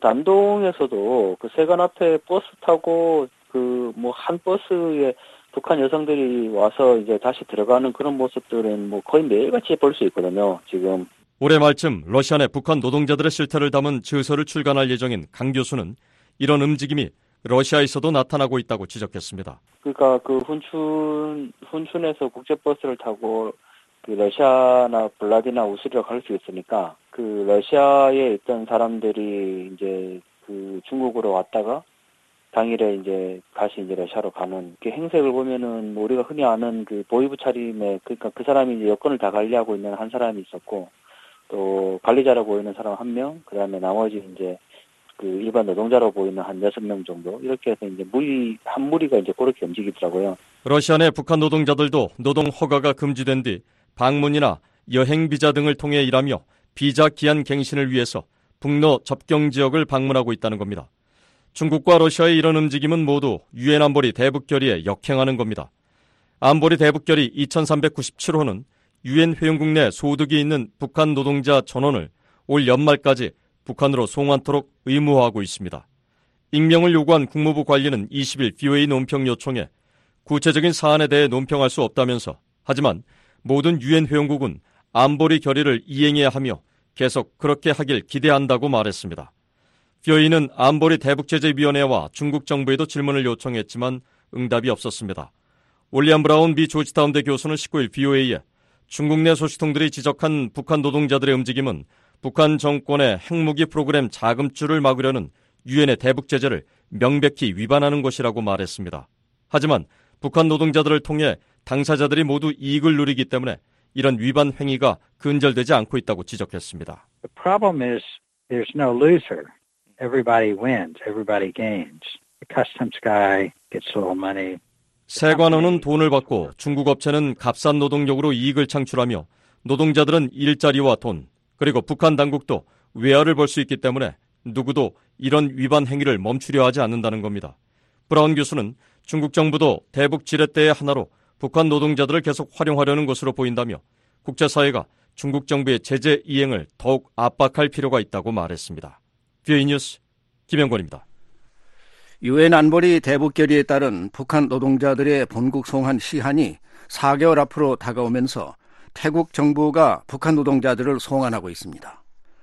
단동에서도 세관 앞에 버스 타고 한 버스에 북한 여성들이 와서 이제 다시 들어가는 그런 모습들은 거의 매일같이 볼 수 있거든요, 지금. 올해 말쯤 러시아 내 북한 노동자들의 실태를 담은 저서를 출간할 예정인 강 교수는 이런 움직임이 러시아에서도 나타나고 있다고 지적했습니다. 그러니까 훈춘에서 국제버스를 타고 그 러시아나 블라디나 우스리라고 할 수 있으니까 그 러시아에 있던 사람들이 이제 그 중국으로 왔다가 당일에 이제 다시 이제 러시아로 가는 그 행색을 보면은 뭐 우리가 흔히 아는 그 보이부 차림에 그러니까 그 사람이 이제 여권을 다 관리하고 있는 한 사람이 있었고 또 관리자로 보이는 사람 1명, 그다음에 나머지 이제 그 일반 노동자로 보이는 한 6명 정도 이렇게 해서 이제 한 무리가 이제 그렇게 움직이더라고요. 러시아 내 북한 노동자들도 노동 허가가 금지된 뒤 방문이나 여행 비자 등을 통해 일하며 비자 기한 갱신을 위해서 북러 접경 지역을 방문하고 있다는 겁니다. 중국과 러시아의 이런 움직임은 모두 유엔 안보리 대북 결의에 역행하는 겁니다. 안보리 대북 결의 2397호는 유엔 회원국 내 소득이 있는 북한 노동자 전원을 올 연말까지 북한으로 송환토록 의무화하고 있습니다. 익명을 요구한 국무부 관리는 20일 VOA 논평 요청에 구체적인 사안에 대해 논평할 수 없다면서 하지만 모든 유엔 회원국은 안보리 결의를 이행해야 하며 계속 그렇게 하길 기대한다고 말했습니다. VOA는 안보리 대북제재위원회와 중국 정부에도 질문을 요청했지만 응답이 없었습니다. 올리안 브라운 미 조지타운대 교수는 19일 VOA에 중국 내 소식통들이 지적한 북한 노동자들의 움직임은 북한 정권의 핵무기 프로그램 자금줄을 막으려는 유엔의 대북제재를 명백히 위반하는 것이라고 말했습니다. 하지만 북한 노동자들을 통해 당사자들이 모두 이익을 누리기 때문에 이런 위반 행위가 근절되지 않고 있다고 지적했습니다. The problem is there's no loser. Everybody wins. Everybody gains. The customs guy gets a little money. 세관원은 돈을 받고 중국 업체는 값싼 노동력으로 이익을 창출하며 노동자들은 일자리와 돈, 그리고 북한 당국도 외화를 벌 수 있기 때문에 누구도 이런 위반 행위를 멈추려 하지 않는다는 겁니다. 브라운 교수는 중국 정부도 대북 지렛대의 하나로 북한 노동자들을 계속 활용하려는 것으로 보인다며 국제사회가 중국 정부의 제재 이행을 더욱 압박할 필요가 있다고 말했습니다. VOA 뉴스 김영권입니다. 유엔 안보리 대북 결의에 따른 북한 노동자들의 본국 송환 시한이 4개월 앞으로 다가오면서 태국 정부가 북한 노동자들을 송환하고 있습니다.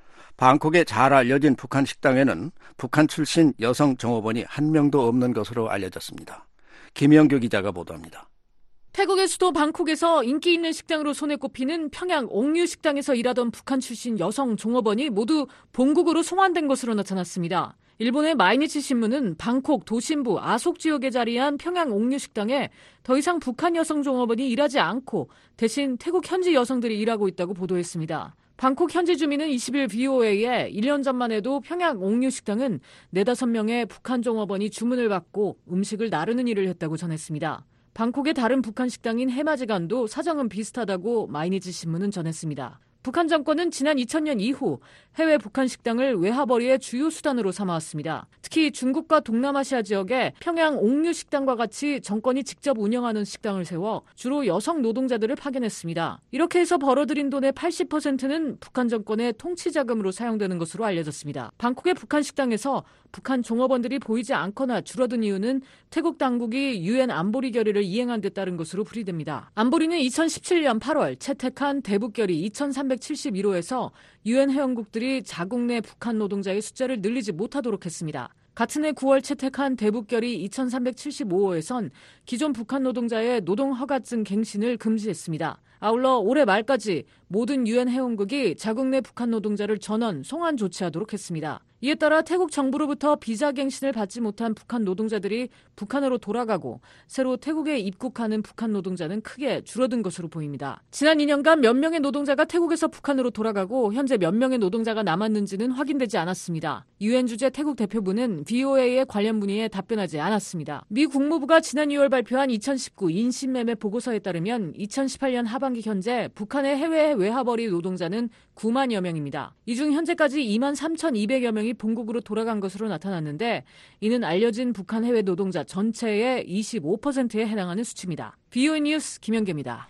방콕에 잘 알려진 북한 식당에는 북한 출신 여성 종업원이 한 명도 없는 것으로 알려졌습니다. 김영규 기자가 보도합니다. 태국의 수도 방콕에서 인기 있는 식당으로 손에 꼽히는 평양 옥류 식당에서 일하던 북한 출신 여성 종업원이 모두 본국으로 송환된 것으로 나타났습니다. 일본의 마이니치 신문은 방콕 도심부 아속 지역에 자리한 평양 옥류 식당에 더 이상 북한 여성 종업원이 일하지 않고 대신 태국 현지 여성들이 일하고 있다고 보도했습니다. 방콕 현지 주민은 20일 VOA에 1년 전만 해도 평양 옥류 식당은 4-5명의 북한 종업원이 주문을 받고 음식을 나르는 일을 했다고 전했습니다. 방콕의 다른 북한 식당인 해마지간도 사정은 비슷하다고 마이니치 신문은 전했습니다. 북한 정권은 지난 2000년 이후 해외 북한 식당을 외화벌이의 주요 수단으로 삼아왔습니다. 특히 중국과 동남아시아 지역에 평양 옥류 식당과 같이 정권이 직접 운영하는 식당을 세워 주로 여성 노동자들을 파견했습니다. 이렇게 해서 벌어들인 돈의 80%는 북한 정권의 통치 자금으로 사용되는 것으로 알려졌습니다. 방콕의 북한 식당에서 북한 종업원들이 보이지 않거나 줄어든 이유는 태국 당국이 유엔 안보리 결의를 이행한 데 따른 것으로 풀이됩니다. 안보리는 2017년 8월 채택한 대북 결의 2371호에서 유엔 회원국들이 자국 내 북한 노동자의 숫자를 늘리지 못하도록 했습니다. 같은 해 9월 채택한 대북 결의 2375호에선 기존 북한 노동자의 노동 허가증 갱신을 금지했습니다. 아울러 올해 말까지 모든 유엔 회원국이 자국 내 북한 노동자를 전원 송환 조치하도록 했습니다. 이에 따라 태국 정부로부터 비자 갱신을 받지 못한 북한 노동자들이 북한으로 돌아가고 새로 태국에 입국하는 북한 노동자는 크게 줄어든 것으로 보입니다. 지난 2년간 몇 명의 노동자가 태국에서 북한으로 돌아가고 현재 몇 명의 노동자가 남았는지는 확인되지 않았습니다. 유엔 주재 태국 대표부는 VOA의 관련 문의에 답변하지 않았습니다. 미 국무부가 지난 2월 발표한 2019 인신매매 보고서에 따르면 2018년 하반기 현재 북한의 해외 외화벌이 노동자는 9만여 명입니다. 이 중 현재까지 23,200여 명이 본국으로 돌아간 것으로 나타났는데 이는 알려진 북한 해외 노동자 전체의 25%에 해당하는 수치입니다. VOA 뉴스 김영계입니다.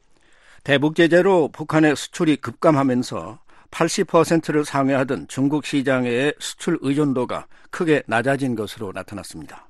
대북 제재로 북한의 수출이 급감하면서 80%를 상회하던 중국 시장의 수출 의존도가 크게 낮아진 것으로 나타났습니다.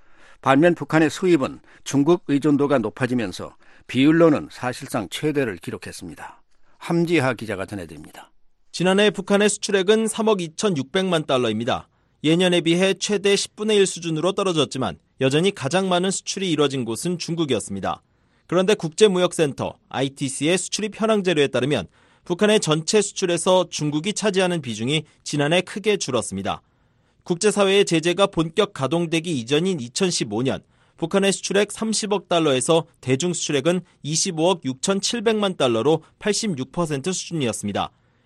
반면 북한의 수입은 중국 의존도가 높아지면서 비율로는 사실상 최대를 기록했습니다. 함지하 기자가 전해드립니다. 지난해 북한의 수출액은 3억 2,600만 달러입니다. 예년에 비해 최대 10분의 1 수준으로 떨어졌지만 여전히 가장 많은 수출이 이뤄진 곳은 중국이었습니다. 그런데 국제무역센터 ITC의 수출입 현황 자료에 따르면 북한의 전체 수출에서 중국이 차지하는 비중이 지난해 크게 줄었습니다. 국제사회의 제재가 본격 가동되기 이전인 2015년 북한의 수출액 30억 달러에서 대중 수출액은 25억 6,700만 달러로 86% 수준이었습니다.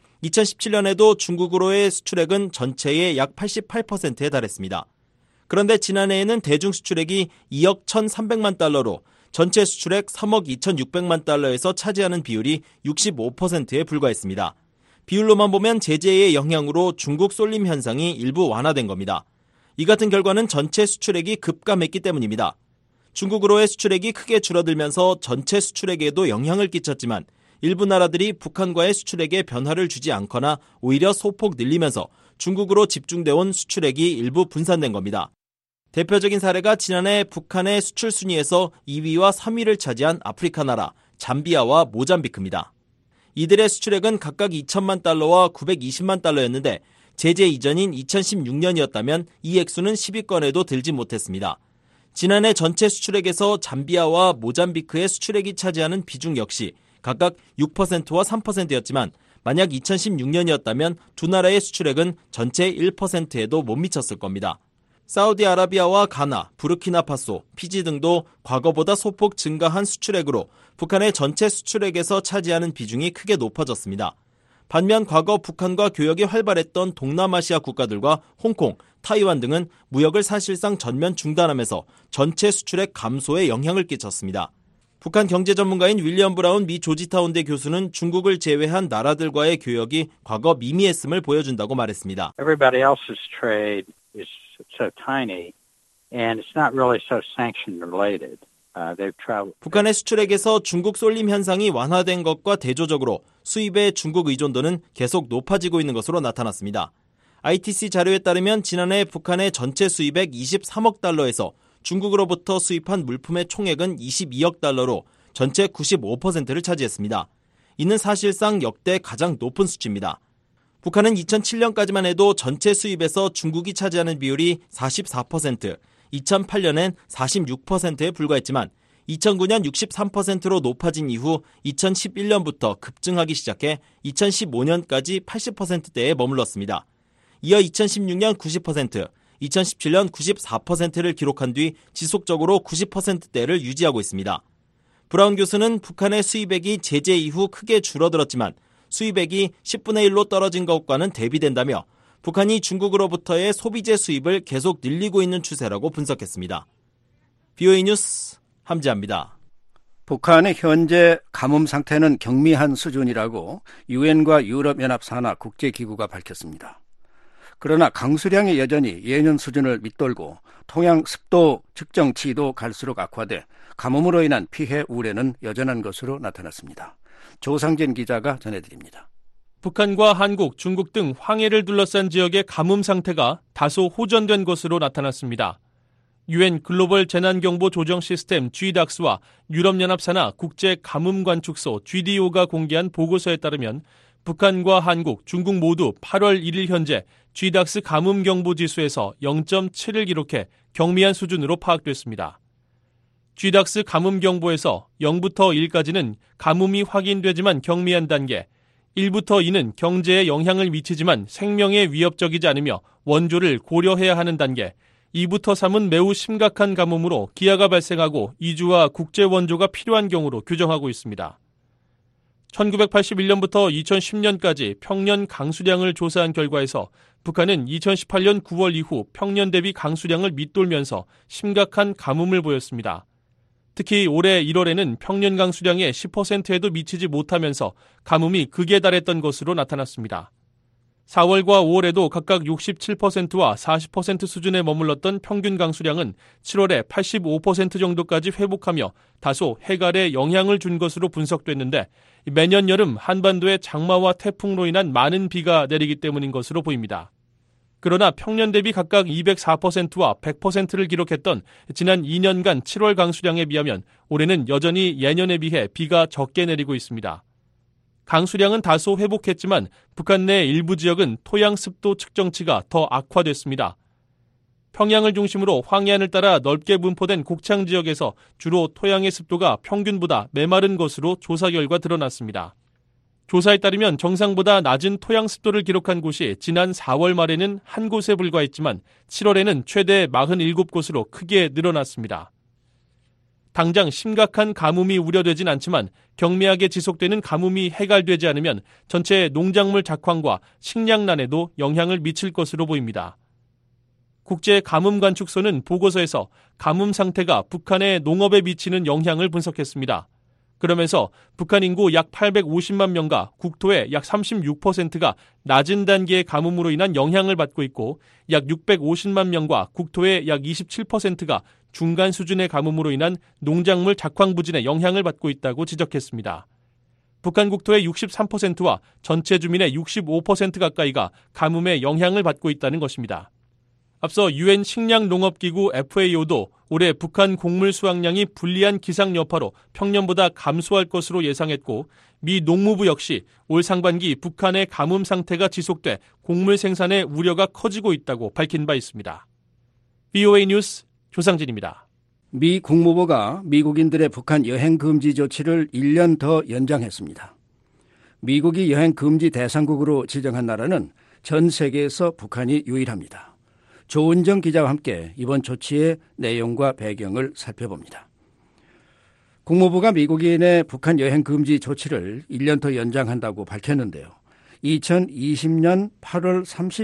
2017년에도 중국으로의 수출액은 전체의 약 88%에 달했습니다. 그런데 지난해에는 대중 수출액이 2억 1,300만 달러로 전체 수출액 3억 2,600만 달러에서 차지하는 비율이 65%에 불과했습니다. 비율로만 보면 제재의 영향으로 중국 쏠림 현상이 일부 완화된 겁니다. 이 같은 결과는 전체 수출액이 급감했기 때문입니다. 중국으로의 수출액이 크게 줄어들면서 전체 수출액에도 영향을 끼쳤지만 일부 나라들이 북한과의 수출액에 변화를 주지 않거나 오히려 소폭 늘리면서 중국으로 집중돼온 수출액이 일부 분산된 겁니다. 대표적인 사례가 지난해 북한의 수출 순위에서 2위와 3위를 차지한 아프리카 나라 잠비아와 모잠비크입니다. 이들의 수출액은 각각 2천만 달러와 920만 달러였는데 제재 이전인 2016년이었다면 이 액수는 10위권에도 들지 못했습니다. 지난해 전체 수출액에서 잠비아와 모잠비크의 수출액이 차지하는 비중 역시 각각 6%와 3%였지만 만약 2016년이었다면 두 나라의 수출액은 전체 1%에도 못 미쳤을 겁니다. 사우디아라비아와 가나, 부르키나파소, 피지 등도 과거보다 소폭 증가한 수출액으로 북한의 전체 수출액에서 차지하는 비중이 크게 높아졌습니다. 반면 과거 북한과 교역이 활발했던 동남아시아 국가들과 홍콩, 타이완 등은 무역을 사실상 전면 중단하면서 전체 수출액 감소에 영향을 끼쳤습니다. 북한 경제 전문가인 윌리엄 브라운 미 조지타운대 교수는 중국을 제외한 나라들과의 교역이 과거 미미했음을 보여준다고 말했습니다. Everybody else's trade is so tiny and it's not really so sanction related. 북한의 수출액에서 중국 쏠림 현상이 완화된 것과 대조적으로 수입의 중국 의존도는 계속 높아지고 있는 것으로 나타났습니다. ITC 자료에 따르면 지난해 북한의 전체 수입액 23억 달러에서 중국으로부터 수입한 물품의 총액은 22억 달러로 전체 95%를 차지했습니다. 이는 사실상 역대 가장 높은 수치입니다. 북한은 2007년까지만 해도 전체 수입에서 중국이 차지하는 비율이 44%, 2008년엔 46%에 불과했지만 2009년 63%로 높아진 이후 2011년부터 급증하기 시작해 2015년까지 80%대에 머물렀습니다. 이어 2016년 90%, 2017년 94%를 기록한 뒤 지속적으로 90%대를 유지하고 있습니다. 브라운 교수는 북한의 수입액이 제재 이후 크게 줄어들었지만 수입액이 10분의 1로 떨어진 것과는 대비된다며 북한이 중국으로부터의 소비재 수입을 계속 늘리고 있는 추세라고 분석했습니다. BOA 뉴스 함지아입니다. 북한의 현재 가뭄 상태는 경미한 수준이라고 유엔과 유럽연합 산하 국제기구가 밝혔습니다. 그러나 강수량이 여전히 예년 수준을 밑돌고 통양 습도 측정치도 갈수록 악화돼 가뭄으로 인한 피해 우려는 여전한 것으로 나타났습니다. 조상진 기자가 전해드립니다. 북한과 한국, 중국 등 황해를 둘러싼 지역의 가뭄 상태가 다소 호전된 것으로 나타났습니다. 유엔 글로벌 재난경보 조정 시스템 GDAX와 유럽연합 산하 국제가뭄관측소 GDO가 공개한 보고서에 따르면 북한과 한국, 중국 모두 8월 1일 현재 GDAX 가뭄경보지수에서 0.7을 기록해 경미한 수준으로 파악됐습니다. GDAX 가뭄경보에서 0부터 1까지는 가뭄이 확인되지만 경미한 단계, 1부터 2는 경제에 영향을 미치지만 생명에 위협적이지 않으며 원조를 고려해야 하는 단계, 2부터 3은 매우 심각한 가뭄으로 기아가 발생하고 이주와 국제 원조가 필요한 경우로 규정하고 있습니다. 1981년부터 2010년까지 평년 강수량을 조사한 결과에서 북한은 2018년 9월 이후 평년 대비 강수량을 밑돌면서 심각한 가뭄을 보였습니다. 특히 올해 1월에는 평년 강수량의 10%에도 미치지 못하면서 가뭄이 극에 달했던 것으로 나타났습니다. 4월과 5월에도 각각 67%와 40% 수준에 머물렀던 평균 강수량은 7월에 85% 정도까지 회복하며 다소 해갈에 영향을 준 것으로 분석됐는데 매년 여름 한반도에 장마와 태풍으로 인한 많은 비가 내리기 때문인 것으로 보입니다. 그러나 평년 대비 각각 204%와 100%를 기록했던 지난 2년간 7월 강수량에 비하면 올해는 여전히 예년에 비해 비가 적게 내리고 있습니다. 강수량은 다소 회복했지만 북한 내 일부 지역은 토양 습도 측정치가 더 악화됐습니다. 평양을 중심으로 황해안을 따라 넓게 분포된 곡창 지역에서 주로 토양의 습도가 평균보다 메마른 것으로 조사 결과 드러났습니다. 조사에 따르면 정상보다 낮은 토양 습도를 기록한 곳이 지난 4월 말에는 한 곳에 불과했지만 7월에는 최대 47곳으로 크게 늘어났습니다. 당장 심각한 가뭄이 우려되진 않지만 경미하게 지속되는 가뭄이 해결되지 않으면 전체 농작물 작황과 식량난에도 영향을 미칠 것으로 보입니다. 국제가뭄관측소는 보고서에서 가뭄 상태가 북한의 농업에 미치는 영향을 분석했습니다. 그러면서 북한 인구 약 850만 명과 국토의 약 36%가 낮은 단계의 가뭄으로 인한 영향을 받고 있고 약 650만 명과 국토의 약 27%가 중간 수준의 가뭄으로 인한 농작물 작황 부진에 영향을 받고 있다고 지적했습니다. 북한 국토의 63%와 전체 주민의 65% 가까이가 가뭄에 영향을 받고 있다는 것입니다. 앞서 유엔 식량농업기구 FAO도 올해 북한 곡물 수확량이 불리한 기상 여파로 평년보다 감소할 것으로 예상했고 미 농무부 역시 올 상반기 북한의 가뭄 상태가 지속돼 곡물 생산에 우려가 커지고 있다고 밝힌 바 있습니다. VOA 뉴스 조상진입니다. 미 국무부가 미국인들의 북한 여행 금지 조치를 1년 더 연장했습니다. 미국이 여행 금지 대상국으로 지정한 나라는 전 세계에서 북한이 유일합니다. 조은정 기자와 함께 이번 조치의 내용과 배경을 살펴봅니다. 국무부가 미국인의 북한 여행 금지 조치를 1년 더 연장한다고 밝혔는데요. 2020년 8월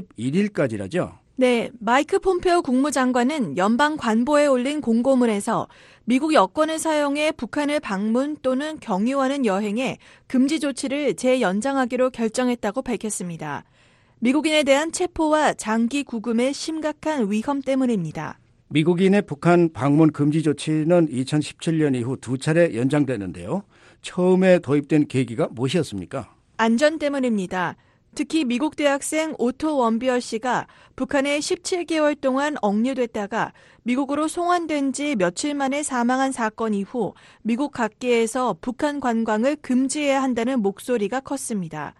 31일까지라죠? 네, 마이크 폼페오 국무장관은 연방 관보에 올린 공고문에서 미국 여권을 사용해 북한을 방문 또는 경유하는 여행에 금지 조치를 재연장하기로 결정했다고 밝혔습니다. 미국인에 대한 체포와 장기 구금의 심각한 위험 때문입니다. 미국인의 북한 방문 금지 조치는 2017년 이후 2차례 연장되는데요. 처음에 도입된 계기가 무엇이었습니까? 안전 때문입니다. 특히 미국 대학생 오토 원비어 씨가 북한에 17개월 동안 억류됐다가 미국으로 송환된 지 며칠 만에 사망한 사건 이후 미국 각계에서 북한 관광을 금지해야 한다는 목소리가 컸습니다.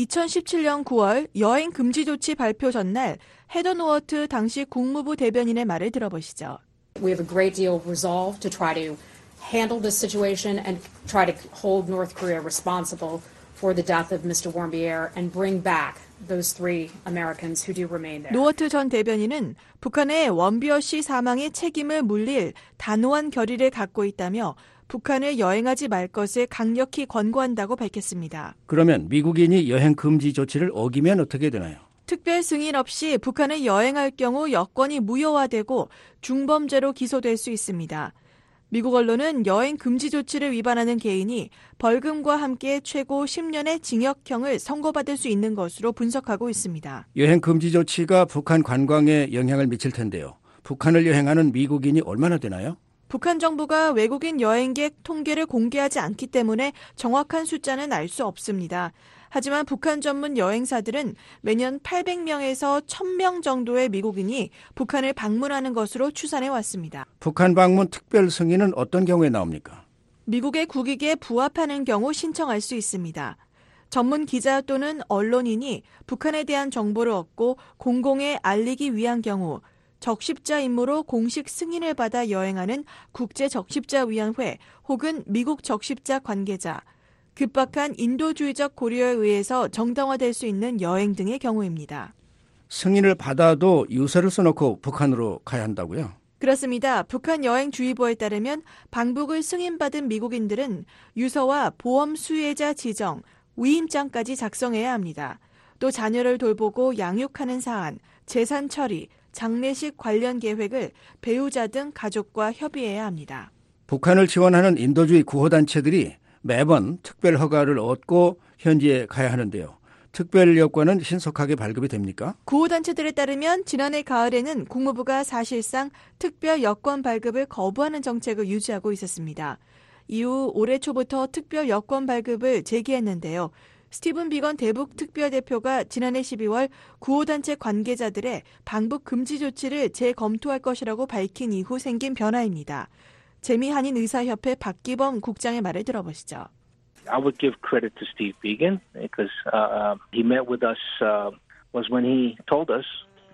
2017년 9월 여행 금지 조치 발표 전날 헤더 노어트 당시 국무부 대변인의 말을 들어보시죠. We have a great deal of resolve to try to handle this situation and try to hold North Korea responsible for the death of Mr. Warmbier and bring back those 3 Americans who do remain there. 노어트 전 대변인은 북한의 원비어 씨 사망의 책임을 물릴 단호한 결의를 갖고 있다며 북한을 여행하지 말 것을 강력히 권고한다고 밝혔습니다. 그러면 미국인이 여행 금지 조치를 어기면 어떻게 되나요? 특별 승인 없이 북한을 여행할 경우 여권이 무효화되고 중범죄로 기소될 수 있습니다. 미국 언론은 여행 금지 조치를 위반하는 개인이 벌금과 함께 최고 10년의 징역형을 선고받을 수 있는 것으로 분석하고 있습니다. 여행 금지 조치가 북한 관광에 영향을 미칠 텐데요. 북한을 여행하는 미국인이 얼마나 되나요? 북한 정부가 외국인 여행객 통계를 공개하지 않기 때문에 정확한 숫자는 알 수 없습니다. 하지만 북한 전문 여행사들은 매년 800명에서 1000명 정도의 미국인이 북한을 방문하는 것으로 추산해 왔습니다. 북한 방문 특별 승인은 어떤 경우에 나옵니까? 미국의 국익에 부합하는 경우 신청할 수 있습니다. 전문 기자 또는 언론인이 북한에 대한 정보를 얻고 공공에 알리기 위한 경우 적십자 임무로 공식 승인을 받아 여행하는 국제적십자위원회 혹은 미국 적십자 관계자, 급박한 인도주의적 고려에 의해서 정당화될 수 있는 여행 등의 경우입니다. 승인을 받아도 유서를 써놓고 북한으로 가야 한다고요? 그렇습니다. 북한 여행주의보에 따르면 방북을 승인받은 미국인들은 유서와 보험 수혜자 지정, 위임장까지 작성해야 합니다. 또 자녀를 돌보고 양육하는 사안, 재산 처리, 장례식 관련 계획을 배우자 등 가족과 협의해야 합니다. 북한을 지원하는 인도주의 구호단체들이 매번 특별 허가를 얻고 현지에 가야 하는데요. 특별 여권은 신속하게 발급이 됩니까? 구호단체들에 따르면 지난해 가을에는 국무부가 사실상 특별 여권 발급을 거부하는 정책을 유지하고 있었습니다. 이후 올해 초부터 특별 여권 발급을 재개했는데요. 스티븐 비건 대북 특별대표가 지난해 12월 구호단체 관계자들의 방북 금지 조치를 재검토할 것이라고 밝힌 이후 생긴 변화입니다. 재미한인의사협회 박기범 국장의 말을 들어보시죠. I would give credit to Steve Biegun because he met with us was when he told us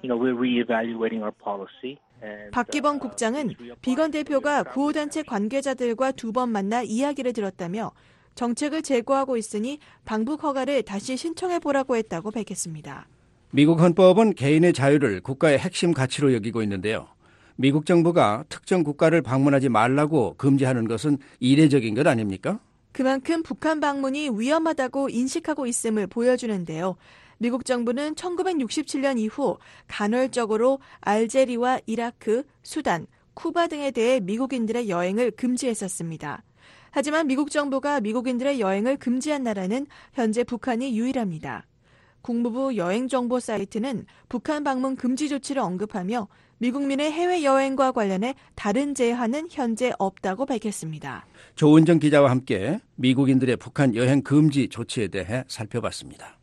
we're reevaluating our policy. 박기범 국장은 비건 대표가 구호단체 관계자들과 2번 만나 이야기를 들었다며 정책을 재고하고 있으니 방북 허가를 다시 신청해보라고 했다고 밝혔습니다. 미국 헌법은 개인의 자유를 국가의 핵심 가치로 여기고 있는데요. 미국 정부가 특정 국가를 방문하지 말라고 금지하는 것은 이례적인 것 아닙니까? 그만큼 북한 방문이 위험하다고 인식하고 있음을 보여주는데요. 미국 정부는 1967년 이후 간헐적으로 알제리와 이라크, 수단, 쿠바 등에 대해 미국인들의 여행을 금지했었습니다. 하지만 미국 정부가 미국인들의 여행을 금지한 나라는 현재 북한이 유일합니다. 국무부 여행정보 사이트는 북한 방문 금지 조치를 언급하며 미국민의 해외여행과 관련해 다른 제한은 현재 없다고 밝혔습니다. 조은정 기자와 함께 미국인들의 북한 여행 금지 조치에 대해 살펴봤습니다.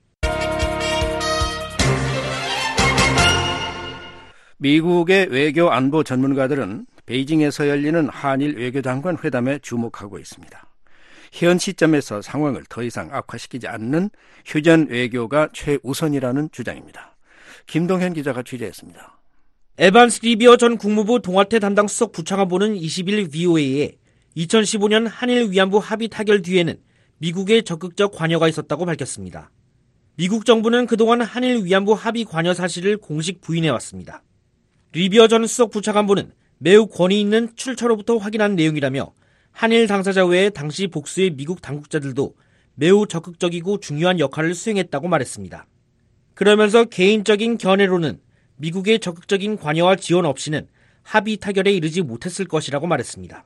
미국의 외교 안보 전문가들은 베이징에서 열리는 한일 외교장관 회담에 주목하고 있습니다. 현 시점에서 상황을 더 이상 악화시키지 않는 휴전 외교가 최우선이라는 주장입니다. 김동현 기자가 취재했습니다. 에반스 리비어 전 국무부 동아태 담당 수석 부차관보는 20일 VOA에 2015년 한일 위안부 합의 타결 뒤에는 미국의 적극적 관여가 있었다고 밝혔습니다. 미국 정부는 그동안 한일 위안부 합의 관여 사실을 공식 부인해왔습니다. 리비어 전 수석 부차관보는 매우 권위 있는 출처로부터 확인한 내용이라며 한일 당사자 외에 당시 복수의 미국 당국자들도 매우 적극적이고 중요한 역할을 수행했다고 말했습니다. 그러면서 개인적인 견해로는 미국의 적극적인 관여와 지원 없이는 합의 타결에 이르지 못했을 것이라고 말했습니다.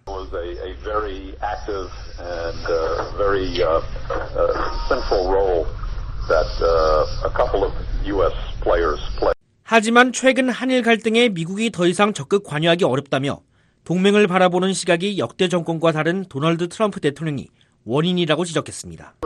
하지만 최근 한일 갈등에 미국이 더 이상 적극 관여하기 어렵다며 동맹을 바라보는 시각이 역대 정권과 다른 도널드 트럼프 대통령이 원인이라고 지적했습니다.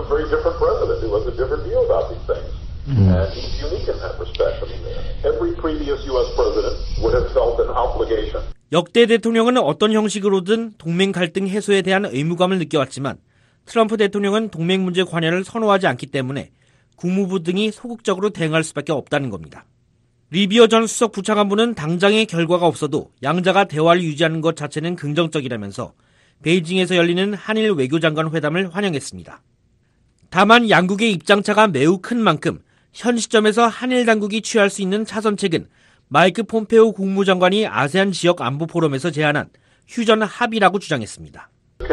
역대 대통령은 어떤 형식으로든 동맹 갈등 해소에 대한 의무감을 느껴왔지만 트럼프 대통령은 동맹 문제 관여를 선호하지 않기 때문에 국무부 등이 소극적으로 대응할 수밖에 없다는 겁니다. 리비어 전 수석 부차관보는 당장의 결과가 없어도 양자가 대화를 유지하는 것 자체는 긍정적이라면서 베이징에서 열리는 한일 외교장관 회담을 환영했습니다. 다만 양국의 입장차가 매우 큰 만큼 현 시점에서 한일 당국이 취할 수 있는 차선책은 마이크 폼페오 국무장관이 아세안 지역 안보 포럼에서 제안한 휴전 합의라고 주장했습니다.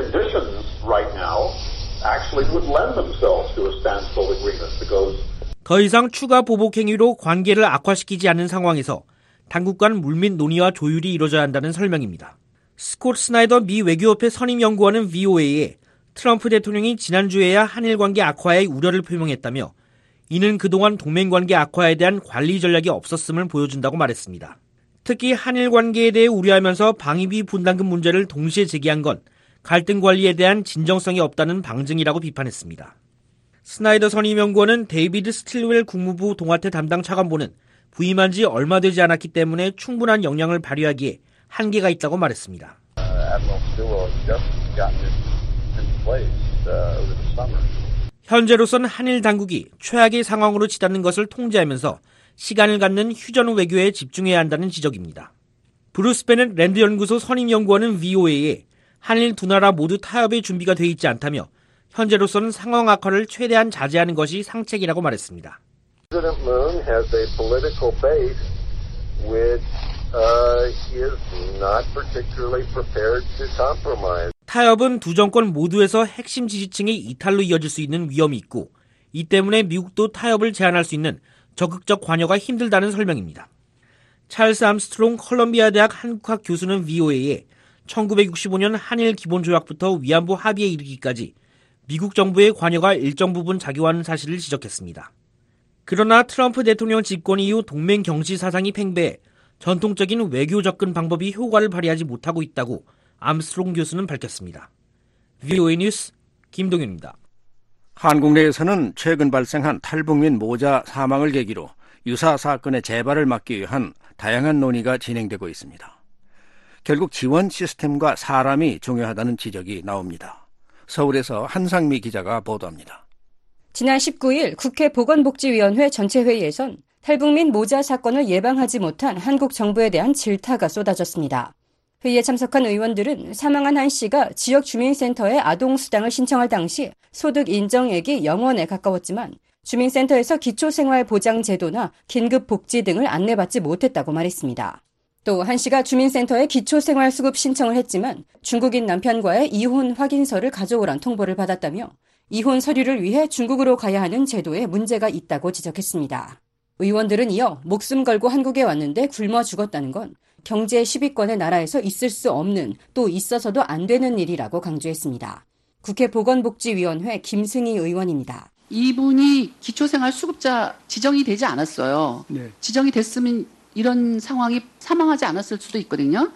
더 이상 추가 보복 행위로 관계를 악화시키지 않는 상황에서 당국 간 물밑 논의와 조율이 이루어져야 한다는 설명입니다. 스콧 스나이더 미 외교협회 선임연구원은 VOA에 트럼프 대통령이 지난주에야 한일 관계 악화의 우려를 표명했다며 이는 그동안 동맹관계 악화에 대한 관리 전략이 없었음을 보여준다고 말했습니다. 특히 한일 관계에 대해 우려하면서 방위비 분담금 문제를 동시에 제기한 건 갈등 관리에 대한 진정성이 없다는 방증이라고 비판했습니다. 스나이더 선임연구원은 데이비드 스틸웰 국무부 동아태 담당 차관보는 부임한 지 얼마 되지 않았기 때문에 충분한 역량을 발휘하기에 한계가 있다고 말했습니다. 현재로선 한일 당국이 최악의 상황으로 치닫는 것을 통제하면서 시간을 갖는 휴전 외교에 집중해야 한다는 지적입니다. 브루스 베넷 랜드 연구소 선임연구원은 VOA에 한일 두 나라 모두 타협의 준비가 돼 있지 않다며 현재로서는 상황 악화를 최대한 자제하는 것이 상책이라고 말했습니다. President Moon has a political base which is not particularly prepared to compromise. 타협은 두 정권 모두에서 핵심 지지층의 이탈로 이어질 수 있는 위험이 있고 이 때문에 미국도 타협을 제한할 수 있는 적극적 관여가 힘들다는 설명입니다. 찰스 암스트롱 컬럼비아 대학 한국학 교수는 VOA에 1965년 한일 기본조약부터 위안부 합의에 이르기까지 미국 정부의 관여가 일정 부분 작용하는 사실을 지적했습니다. 그러나 트럼프 대통령 집권 이후 동맹 경시 사상이 팽배해 전통적인 외교 접근 방법이 효과를 발휘하지 못하고 있다고 암스트롱 교수는 밝혔습니다. VOA 뉴스 김동현입니다. 한국 내에서는 최근 발생한 탈북민 모자 사망을 계기로 유사 사건의 재발을 막기 위한 다양한 논의가 진행되고 있습니다. 결국 지원 시스템과 사람이 중요하다는 지적이 나옵니다. 서울에서 한상미 기자가 보도합니다. 지난 19일 국회 보건복지위원회 전체 회의에선 탈북민 모자 사건을 예방하지 못한 한국 정부에 대한 질타가 쏟아졌습니다. 회의에 참석한 의원들은 사망한 한 씨가 지역 주민센터에 아동수당을 신청할 당시 소득 인정액이 0원에 가까웠지만 주민센터에서 기초생활보장제도나 긴급복지 등을 안내받지 못했다고 말했습니다. 또 한 씨가 주민센터에 기초생활수급 신청을 했지만 중국인 남편과의 이혼 확인서를 가져오란 통보를 받았다며 이혼 서류를 위해 중국으로 가야 하는 제도에 문제가 있다고 지적했습니다. 의원들은 이어 목숨 걸고 한국에 왔는데 굶어 죽었다는 건 경제 10위권의 나라에서 있을 수 없는 또 있어서도 안 되는 일이라고 강조했습니다. 국회 보건복지위원회 김승희 의원입니다. 이분이 기초생활수급자 지정이 되지 않았어요. 네. 지정이 됐으면 이런 상황이 사망하지 않았을 수도 있거든요.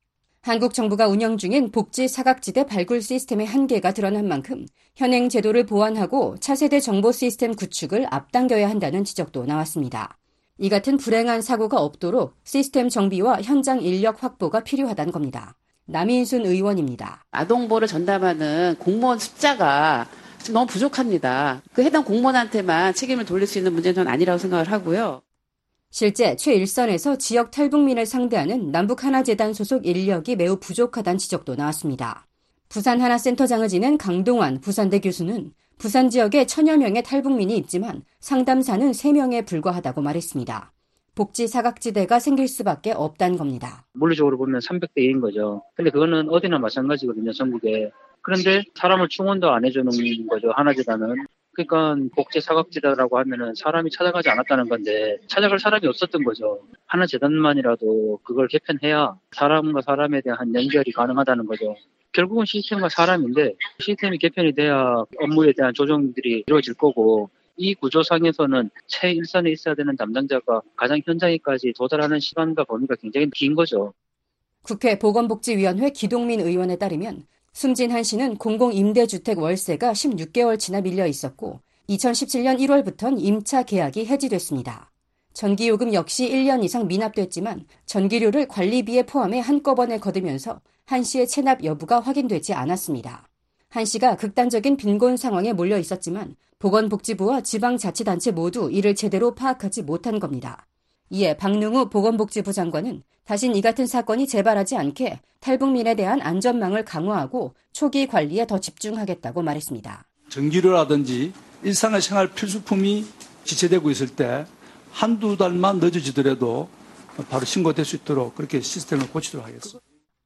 한국 정부가 운영 중인 복지 사각지대 발굴 시스템의 한계가 드러난 만큼 현행 제도를 보완하고 차세대 정보 시스템 구축을 앞당겨야 한다는 지적도 나왔습니다. 이 같은 불행한 사고가 없도록 시스템 정비와 현장 인력 확보가 필요하다는 겁니다. 남인순 의원입니다. 아동보호를 전담하는 공무원 숫자가 너무 부족합니다. 그 해당 공무원한테만 책임을 돌릴 수 있는 문제는 전 아니라고 생각을 하고요. 실제 최일선에서 지역 탈북민을 상대하는 남북하나재단 소속 인력이 매우 부족하다는 지적도 나왔습니다. 부산하나센터장을 지낸 강동환 부산대 교수는 부산 지역에 1000여 명의 탈북민이 있지만 상담사는 3명에 불과하다고 말했습니다. 복지 사각지대가 생길 수밖에 없다는 겁니다. 물리적으로 보면 300대 1인 거죠. 근데 그거는 어디나 마찬가지거든요, 전국에. 그런데 사람을 충원도 안 해주는 거죠, 하나재단은. 그러니까 복지 사각지대라고 하면은 사람이 찾아가지 않았다는 건데 찾아갈 사람이 없었던 거죠. 하나재단만이라도 그걸 개편해야 사람과 사람에 대한 연결이 가능하다는 거죠. 결국은 시스템과 사람인데 시스템이 개편이 돼야 업무에 대한 조정들이 이루어질 거고 이 구조상에서는 최일선에 있어야 되는 담당자가 가장 현장에까지 도달하는 시간과 범위가 굉장히 긴 거죠. 국회 보건복지위원회 기동민 의원에 따르면 숨진 한 씨는 공공임대주택 월세가 16개월 지나 밀려 있었고 2017년 1월부터는 임차 계약이 해지됐습니다. 전기요금 역시 1년 이상 미납됐지만 전기료를 관리비에 포함해 한꺼번에 거두면서 한 씨의 체납 여부가 확인되지 않았습니다. 한 씨가 극단적인 빈곤 상황에 몰려 있었지만 보건복지부와 지방자치단체 모두 이를 제대로 파악하지 못한 겁니다. 이에 박능우 보건복지부 장관은 다신 이 같은 사건이 재발하지 않게 탈북민에 대한 안전망을 강화하고 초기 관리에 더 집중하겠다고 말했습니다. 전기료라든지 일상의 생활 필수품이 지체되고 있을 때 한두 달만 늦어지더라도 바로 신고될 수 있도록 그렇게 시스템을 고치도록 하겠습니다.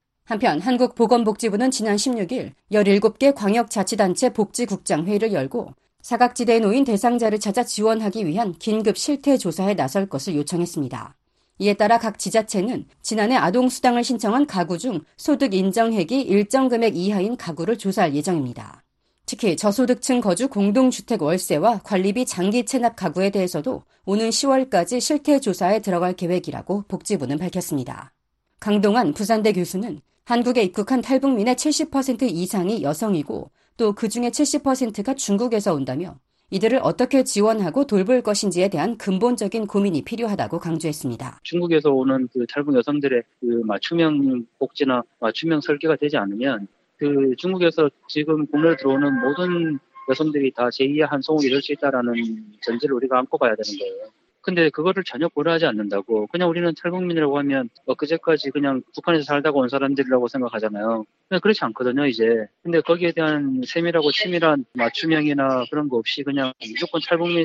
한편 한국보건복지부는 지난 16일 17개 광역자치단체 복지국장 회의를 열고 사각지대에 놓인 대상자를 찾아 지원하기 위한 긴급 실태조사에 나설 것을 요청했습니다. 이에 따라 각 지자체는 지난해 아동수당을 신청한 가구 중 소득 인정액이 일정 금액 이하인 가구를 조사할 예정입니다. 특히 저소득층 거주 공동주택 월세와 관리비 장기 체납 가구에 대해서도 오는 10월까지 실태조사에 들어갈 계획이라고 복지부는 밝혔습니다. 강동환 부산대 교수는 한국에 입국한 탈북민의 70% 이상이 여성이고 또 그중에 70%가 중국에서 온다며 이들을 어떻게 지원하고 돌볼 것인지에 대한 근본적인 고민이 필요하다고 강조했습니다. 중국에서 오는 그 탈북 여성들의 그 맞춤형 복지나 맞춤형 설계가 되지 않으면 그 중국에서 지금 국내에 들어오는 모든 여성들이 다 제2의 한송을 이룰 수 있다라는 전제를 우리가 안고 가야 되는 거예요. 근데 그거를 전혀 고려하지 않는다고. 그냥 우리는 탈북민이라고 하면 그제까지 그냥 북한에서 살다가 온 사람들이라고 생각하잖아요. 근데 그렇지 않거든요, 이제. 근데 거기에 대한 세밀하고 치밀한 맞춤형이나 그런 거 없이 그냥 무조건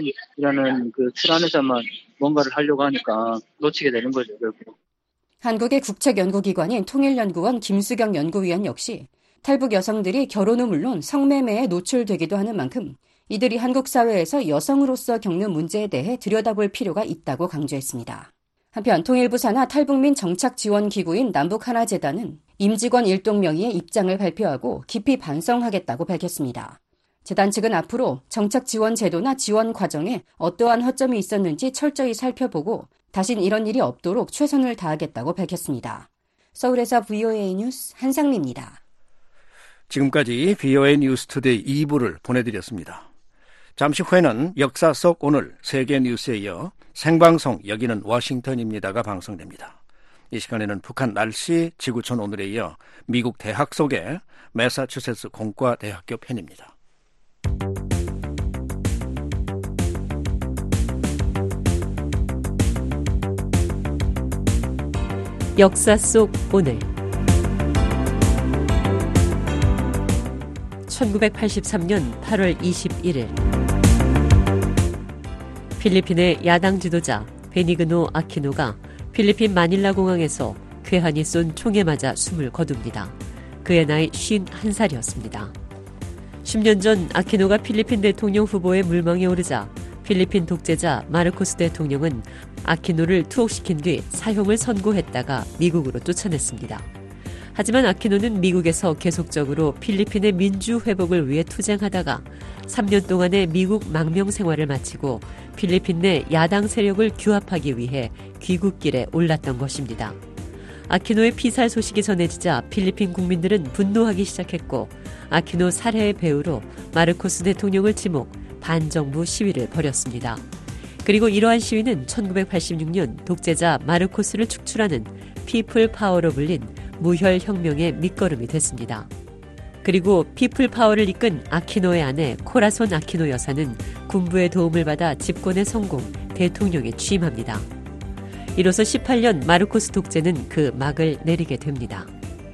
탈북민이라는 그 틀 안에서만 뭔가를 하려고 하니까 놓치게 되는 거죠, 결국. 한국의 국책연구기관인 통일연구원 김수경 연구위원 역시 탈북 여성들이 결혼은 물론 성매매에 노출되기도 하는 만큼 이들이 한국 사회에서 여성으로서 겪는 문제에 대해 들여다볼 필요가 있다고 강조했습니다. 한편 통일부 산하 탈북민 정착지원기구인 남북하나재단은 임직원 일동 명의의 입장을 발표하고 깊이 반성하겠다고 밝혔습니다. 재단 측은 앞으로 정착지원 제도나 지원 과정에 어떠한 허점이 있었는지 철저히 살펴보고 다신 이런 일이 없도록 최선을 다하겠다고 밝혔습니다. 서울에서 VOA 뉴스 한상미입니다. 지금까지 VOA 뉴스투데이 2부를 보내드렸습니다. 잠시 후에는 역사 속 오늘 세계 뉴스에 이어 생방송 여기는 워싱턴입니다가 방송됩니다. 이 시간에는 북한 날씨, 지구촌 오늘에 이어 미국 대학 속의 매사추세츠 공과대학교 편입니다. 역사 속 오늘 1983년 8월 21일 필리핀의 야당 지도자 베니그노 아키노가 필리핀 마닐라 공항에서 괴한이 쏜 총에 맞아 숨을 거둡니다. 그의 나이 51살이었습니다. 10년 전 아키노가 필리핀 대통령 후보에 물망에 오르자 필리핀 독재자 마르코스 대통령은 아키노를 투옥시킨 뒤 사형을 선고했다가 미국으로 쫓아냈습니다. 하지만 아키노는 미국에서 계속적으로 필리핀의 민주 회복을 위해 투쟁하다가 3년 동안의 미국 망명 생활을 마치고 필리핀 내 야당 세력을 규합하기 위해 귀국길에 올랐던 것입니다. 아키노의 피살 소식이 전해지자 필리핀 국민들은 분노하기 시작했고 아키노 살해의 배후로 마르코스 대통령을 지목, 반정부 시위를 벌였습니다. 그리고 이러한 시위는 1986년 독재자 마르코스를 축출하는 피플 파워로 불린 무혈혁명의 밑거름이 됐습니다. 그리고 피플 파워를 이끈 아키노의 아내 코라손 아키노 여사는 군부의 도움을 받아 집권에 성공, 대통령에 취임합니다. 이로써 18년 마르코스 독재는 그 막을 내리게 됩니다.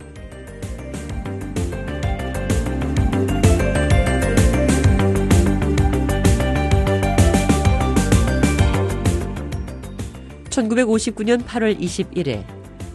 (1959년 8월 21일)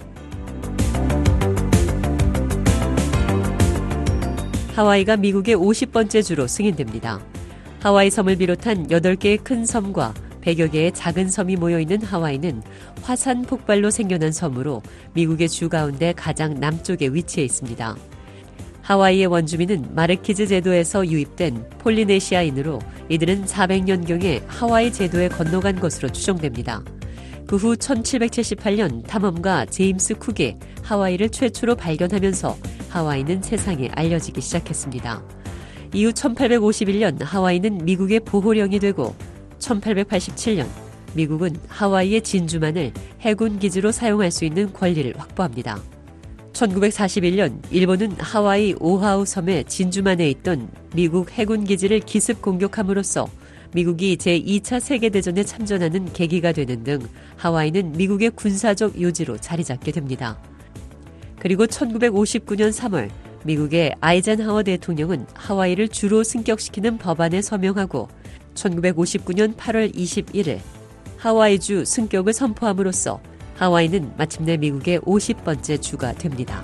하와이가 미국의 50번째 주로 승인됩니다. 하와이 섬을 비롯한 8개의 큰 섬과 100여 개의 작은 섬이 모여있는 하와이는 화산 폭발로 생겨난 섬으로 미국의 주 가운데 가장 남쪽에 위치해 있습니다. 하와이의 원주민은 마르키즈 제도에서 유입된 폴리네시아인으로 이들은 400년경에 하와이 제도에 건너간 것으로 추정됩니다. 그 후 1778년 탐험가 제임스 쿡이 하와이를 최초로 발견하면서 하와이는 세상에 알려지기 시작했습니다. 이후 1851년 하와이는 미국의 보호령이 되고 1887년 미국은 하와이의 진주만을 해군 기지로 사용할 수 있는 권리를 확보합니다. 1941년 일본은 하와이 오하우 섬의 진주만에 있던 미국 해군 기지를 기습 공격함으로써 미국이 제2차 세계대전에 참전하는 계기가 되는 등 하와이는 미국의 군사적 요지로 자리 잡게 됩니다. 그리고 1959년 3월 미국의 아이젠하워 대통령은 하와이를 주로 승격시키는 법안에 서명하고 1959년 8월 21일 하와이주 승격을 선포함으로써 하와이는 마침내 미국의 50번째 주가 됩니다.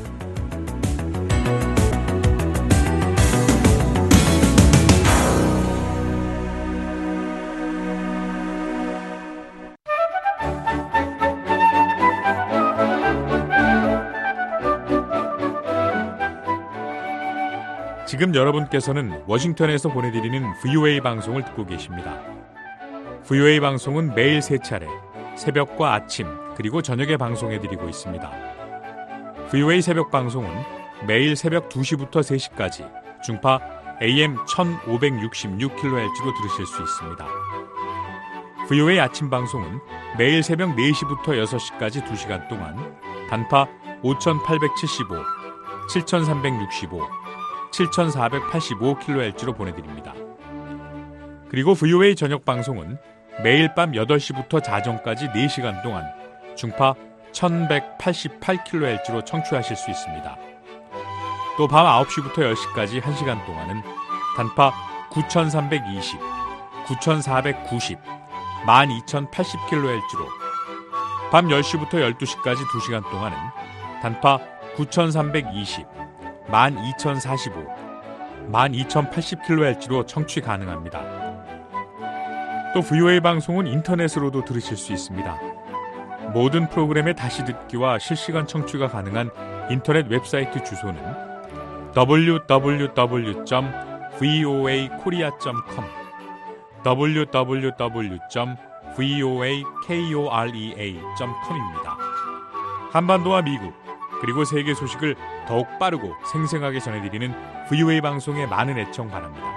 지금 여러분께서는 워싱턴에서 보내드리는 VOA 방송을 듣고 계십니다. VOA 방송은 매일 3차례, 새벽과 아침, 그리고 저녁에 방송해드리고 있습니다. VOA 새벽 방송은 매일 새벽 2시부터 3시까지 중파 AM 1566kHz로 들으실 수 있습니다. VOA 아침 방송은 매일 새벽 4시부터 6시까지 2시간 동안 단파 5875, 7365, 7485kHz로 보내드립니다. 그리고 VOA 저녁 방송은 매일 밤 8시부터 자정까지 4시간 동안 중파 1188kHz로 청취하실 수 있습니다. 또 밤 9시부터 10시까지 1시간 동안은 단파 9320, 9490, 12080kHz로 밤 10시부터 12시까지 2시간 동안은 단파 9320, 12045, 12080kHz로 청취 가능합니다. 또 VOA 방송은 인터넷으로도 들으실 수 있습니다. 모든 프로그램의 다시 듣기와 실시간 청취가 가능한 인터넷 웹사이트 주소는 www.voakorea.com, www.voakorea.com입니다. 한반도와 미국, 그리고 세계 소식을 더욱 빠르고 생생하게 전해드리는 VOA 방송에 많은 애청 바랍니다.